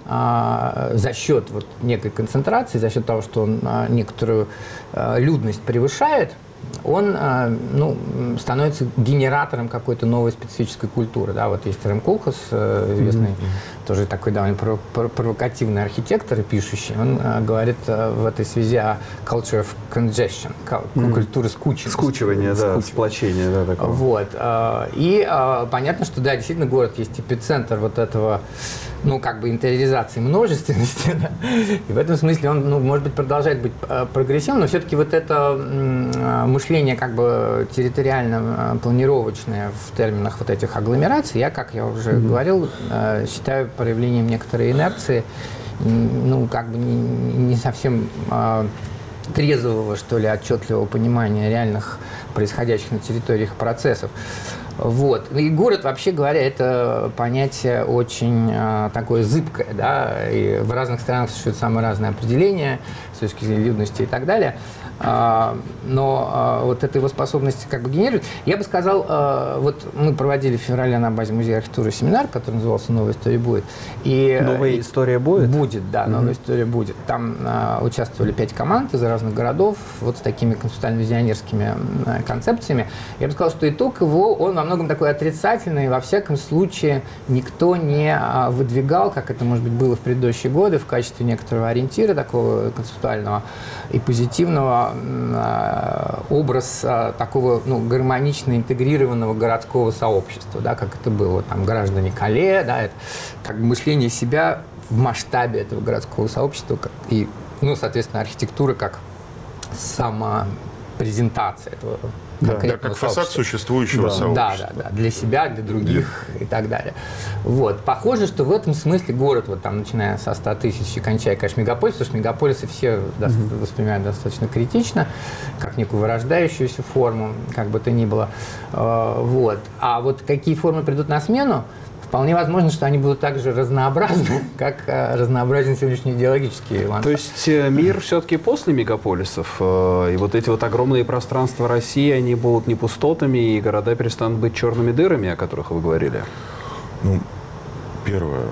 а, за счет вот некой концентрации, за счет того, что он а, некоторую а, людность превышает, он ну, становится генератором какой-то новой специфической культуры. Да? Вот есть Рэм Кулхас, известный, mm-hmm. тоже такой довольно провокативный архитектор и пишущий. Он говорит в этой связи о culture of congestion, mm-hmm. культуре скучивания. Скучивания, да, сплочения. Да, такого. Вот. И понятно, что, да, действительно, город есть эпицентр вот этого, ну, как бы интериоризации множественности. Да? И в этом смысле он, ну, может быть, продолжает быть прогрессивным, но все-таки вот это мышление как бы территориально-планировочное в терминах вот этих агломераций, я, как я уже mm-hmm. говорил, считаю проявлением некоторой инерции, ну, как бы не, не совсем трезвого, что ли, отчетливого понимания реальных происходящих на территориях процессов. Вот. И город, вообще говоря, это понятие очень а, такое зыбкое, да, и в разных странах существуют самые разные определения с точки зрения людности и так далее. А, но а, вот эта его способность как бы генерировать, я бы сказал, а, вот мы проводили в феврале на базе музея архитектуры семинар, который назывался «Новая история будет». И, новая и, история будет? Будет, да, новая mm-hmm. история будет. Там а, участвовали пять команд из разных городов, вот с такими концептуально-визионерскими а, концепциями. Я бы сказал, что итог его, он во многом такой отрицательный, во всяком случае никто не а, выдвигал, как это, может быть, было в предыдущие годы, в качестве некоторого ориентира такого концептуального и позитивного, образ а, такого, ну, гармонично интегрированного городского сообщества, да, как это было, там, граждане Кале, да, это как бы мышление себя в масштабе этого городского сообщества, как, и, ну, соответственно, архитектура как самопрезентация этого да, да, как фасад существующего да. сообщества. Да, да, да, для себя, для других yeah. и так далее. Вот. Похоже, что в этом смысле город, вот там, начиная со ста тысяч и кончая, конечно, мегаполис, потому что мегаполисы все mm-hmm. воспринимают достаточно критично, как некую вырождающуюся форму, как бы то ни было. Вот. А вот какие формы придут на смену, вполне возможно, что они будут так же разнообразны, как разнообразен сегодняшний идеологический ландшафт. То есть мир все-таки после мегаполисов, и вот эти вот огромные пространства России, они будут не пустотами, и города перестанут быть черными дырами, о которых вы говорили? Ну, первое,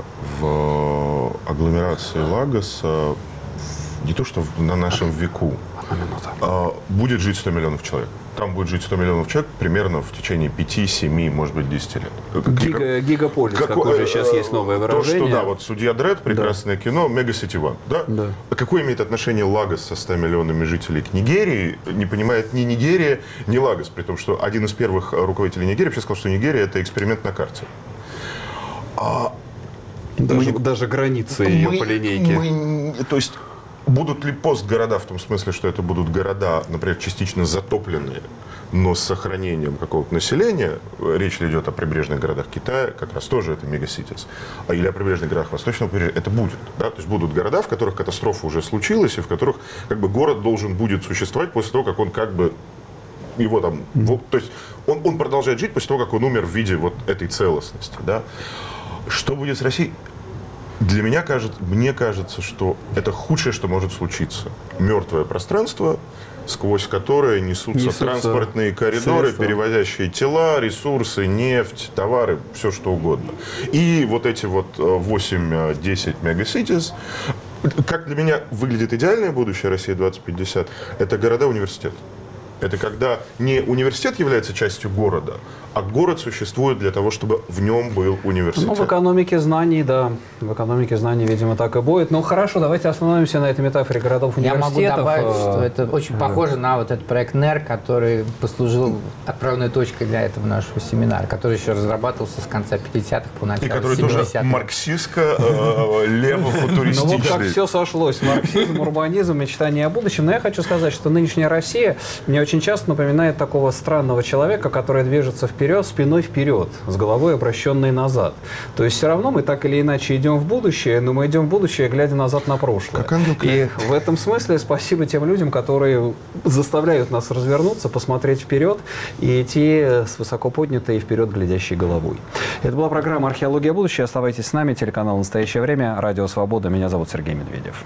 в агломерации Лагоса, не то что на нашем веку, а будет жить сто миллионов человек. Там будет жить сто миллионов человек примерно в течение пяти, семи, может быть, десяти лет. Гига, гигаполис, как, какое же сейчас есть новое выражение. То, что, да, вот «Судья Дред», прекрасное да. кино, «Мегасити Ван». Да? Да. Какое имеет отношение Лагос со ста миллионами жителей к Нигерии, не понимает ни Нигерия, ни Лагос, при том, что один из первых руководителей Нигерии вообще сказал, что Нигерия – это эксперимент на карте. А даже, мы, даже границы мы, ее по линейке. Мы, то есть будут ли постгорода в том смысле, что это будут города, например, частично затопленные, но с сохранением какого-то населения? Речь идет о прибрежных городах Китая, как раз тоже это мегаситис. А или о прибрежных городах Восточного побережья. Это будет. Да? То есть будут города, в которых катастрофа уже случилась, и в которых как бы город должен будет существовать после того, как он как бы его там... Mm-hmm. Вот, то есть он, он продолжает жить после того, как он умер в виде вот этой целостности. Да? Что будет с Россией? Для меня кажется, мне кажется, что это худшее, что может случиться. Мертвое пространство, сквозь которое несутся, несутся транспортные коридоры, средства, перевозящие тела, ресурсы, нефть, товары, все что угодно. И вот эти вот восемь-десять мегаситис. Как для меня выглядит идеальное будущее России двадцать пятьдесят, это города-университеты. Это когда не университет является частью города, а город существует для того, чтобы в нем был университет. Ну, в экономике знаний, да. В экономике знаний, видимо, так и будет. Ну, хорошо, давайте остановимся на этой метафоре городов-университетов. Я могу добавить, что это очень похоже на вот этот проект НЭР, который послужил отправной точкой для этого нашего семинара, который еще разрабатывался с конца пятидесятых по начало семидесятых. И который тоже марксистско-лево-футуристичный. Ну, вот как все сошлось. Марксизм, урбанизм, мечтание о будущем. Но я хочу сказать, что нынешняя Россия мне очень часто напоминает такого странного человека, который движется вперед, спиной вперед, с головой обращенной назад. То есть все равно мы так или иначе идем в будущее, но мы идем в будущее, глядя назад на прошлое. Как ангел И в этом смысле спасибо тем людям, которые заставляют нас развернуться, посмотреть вперед и идти с высоко поднятой и вперед глядящей головой. Это была программа «Археология будущего». Оставайтесь с нами. Телеканал «Настоящее время». Радио «Свобода». Меня зовут Сергей Медведев.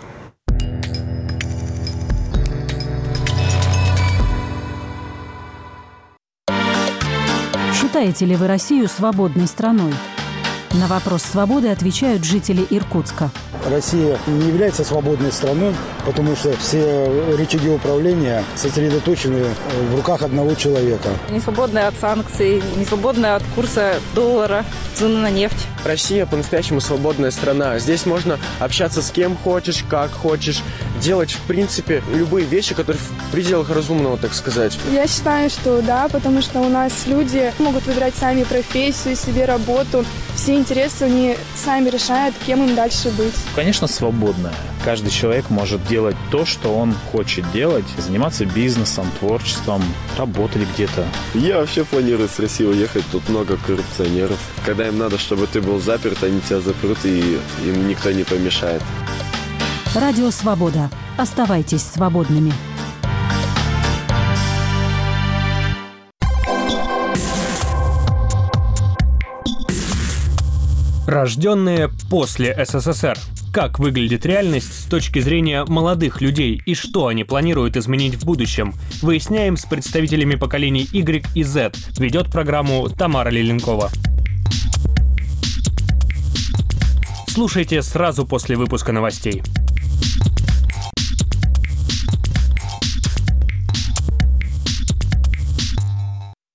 Считаете ли вы Россию свободной страной? На вопрос свободы отвечают жители Иркутска. Россия не является свободной страной, потому что все рычаги управления сосредоточены в руках одного человека. Не свободная от санкций, не свободная от курса доллара, цены на нефть. Россия по-настоящему свободная страна. Здесь можно общаться с кем хочешь, как хочешь, делать, в принципе, любые вещи, которые в пределах разумного, так сказать. Я считаю, что да, потому что у нас люди могут выбирать сами профессию, себе работу. Все интересы они сами решают, кем им дальше быть. Конечно, свободная. Каждый человек может делать то, что он хочет делать, заниматься бизнесом, творчеством, работать где-то. Я вообще планирую с России уехать, тут много коррупционеров. Когда им надо, чтобы ты был заперт, они тебя запрут, и им никто не помешает. Радио «Свобода». Оставайтесь свободными. Рожденные после СССР. Как выглядит реальность с точки зрения молодых людей и что они планируют изменить в будущем? Выясняем с представителями поколений Y и Z. Ведет программу Тамара Лиленкова. Слушайте сразу после выпуска новостей.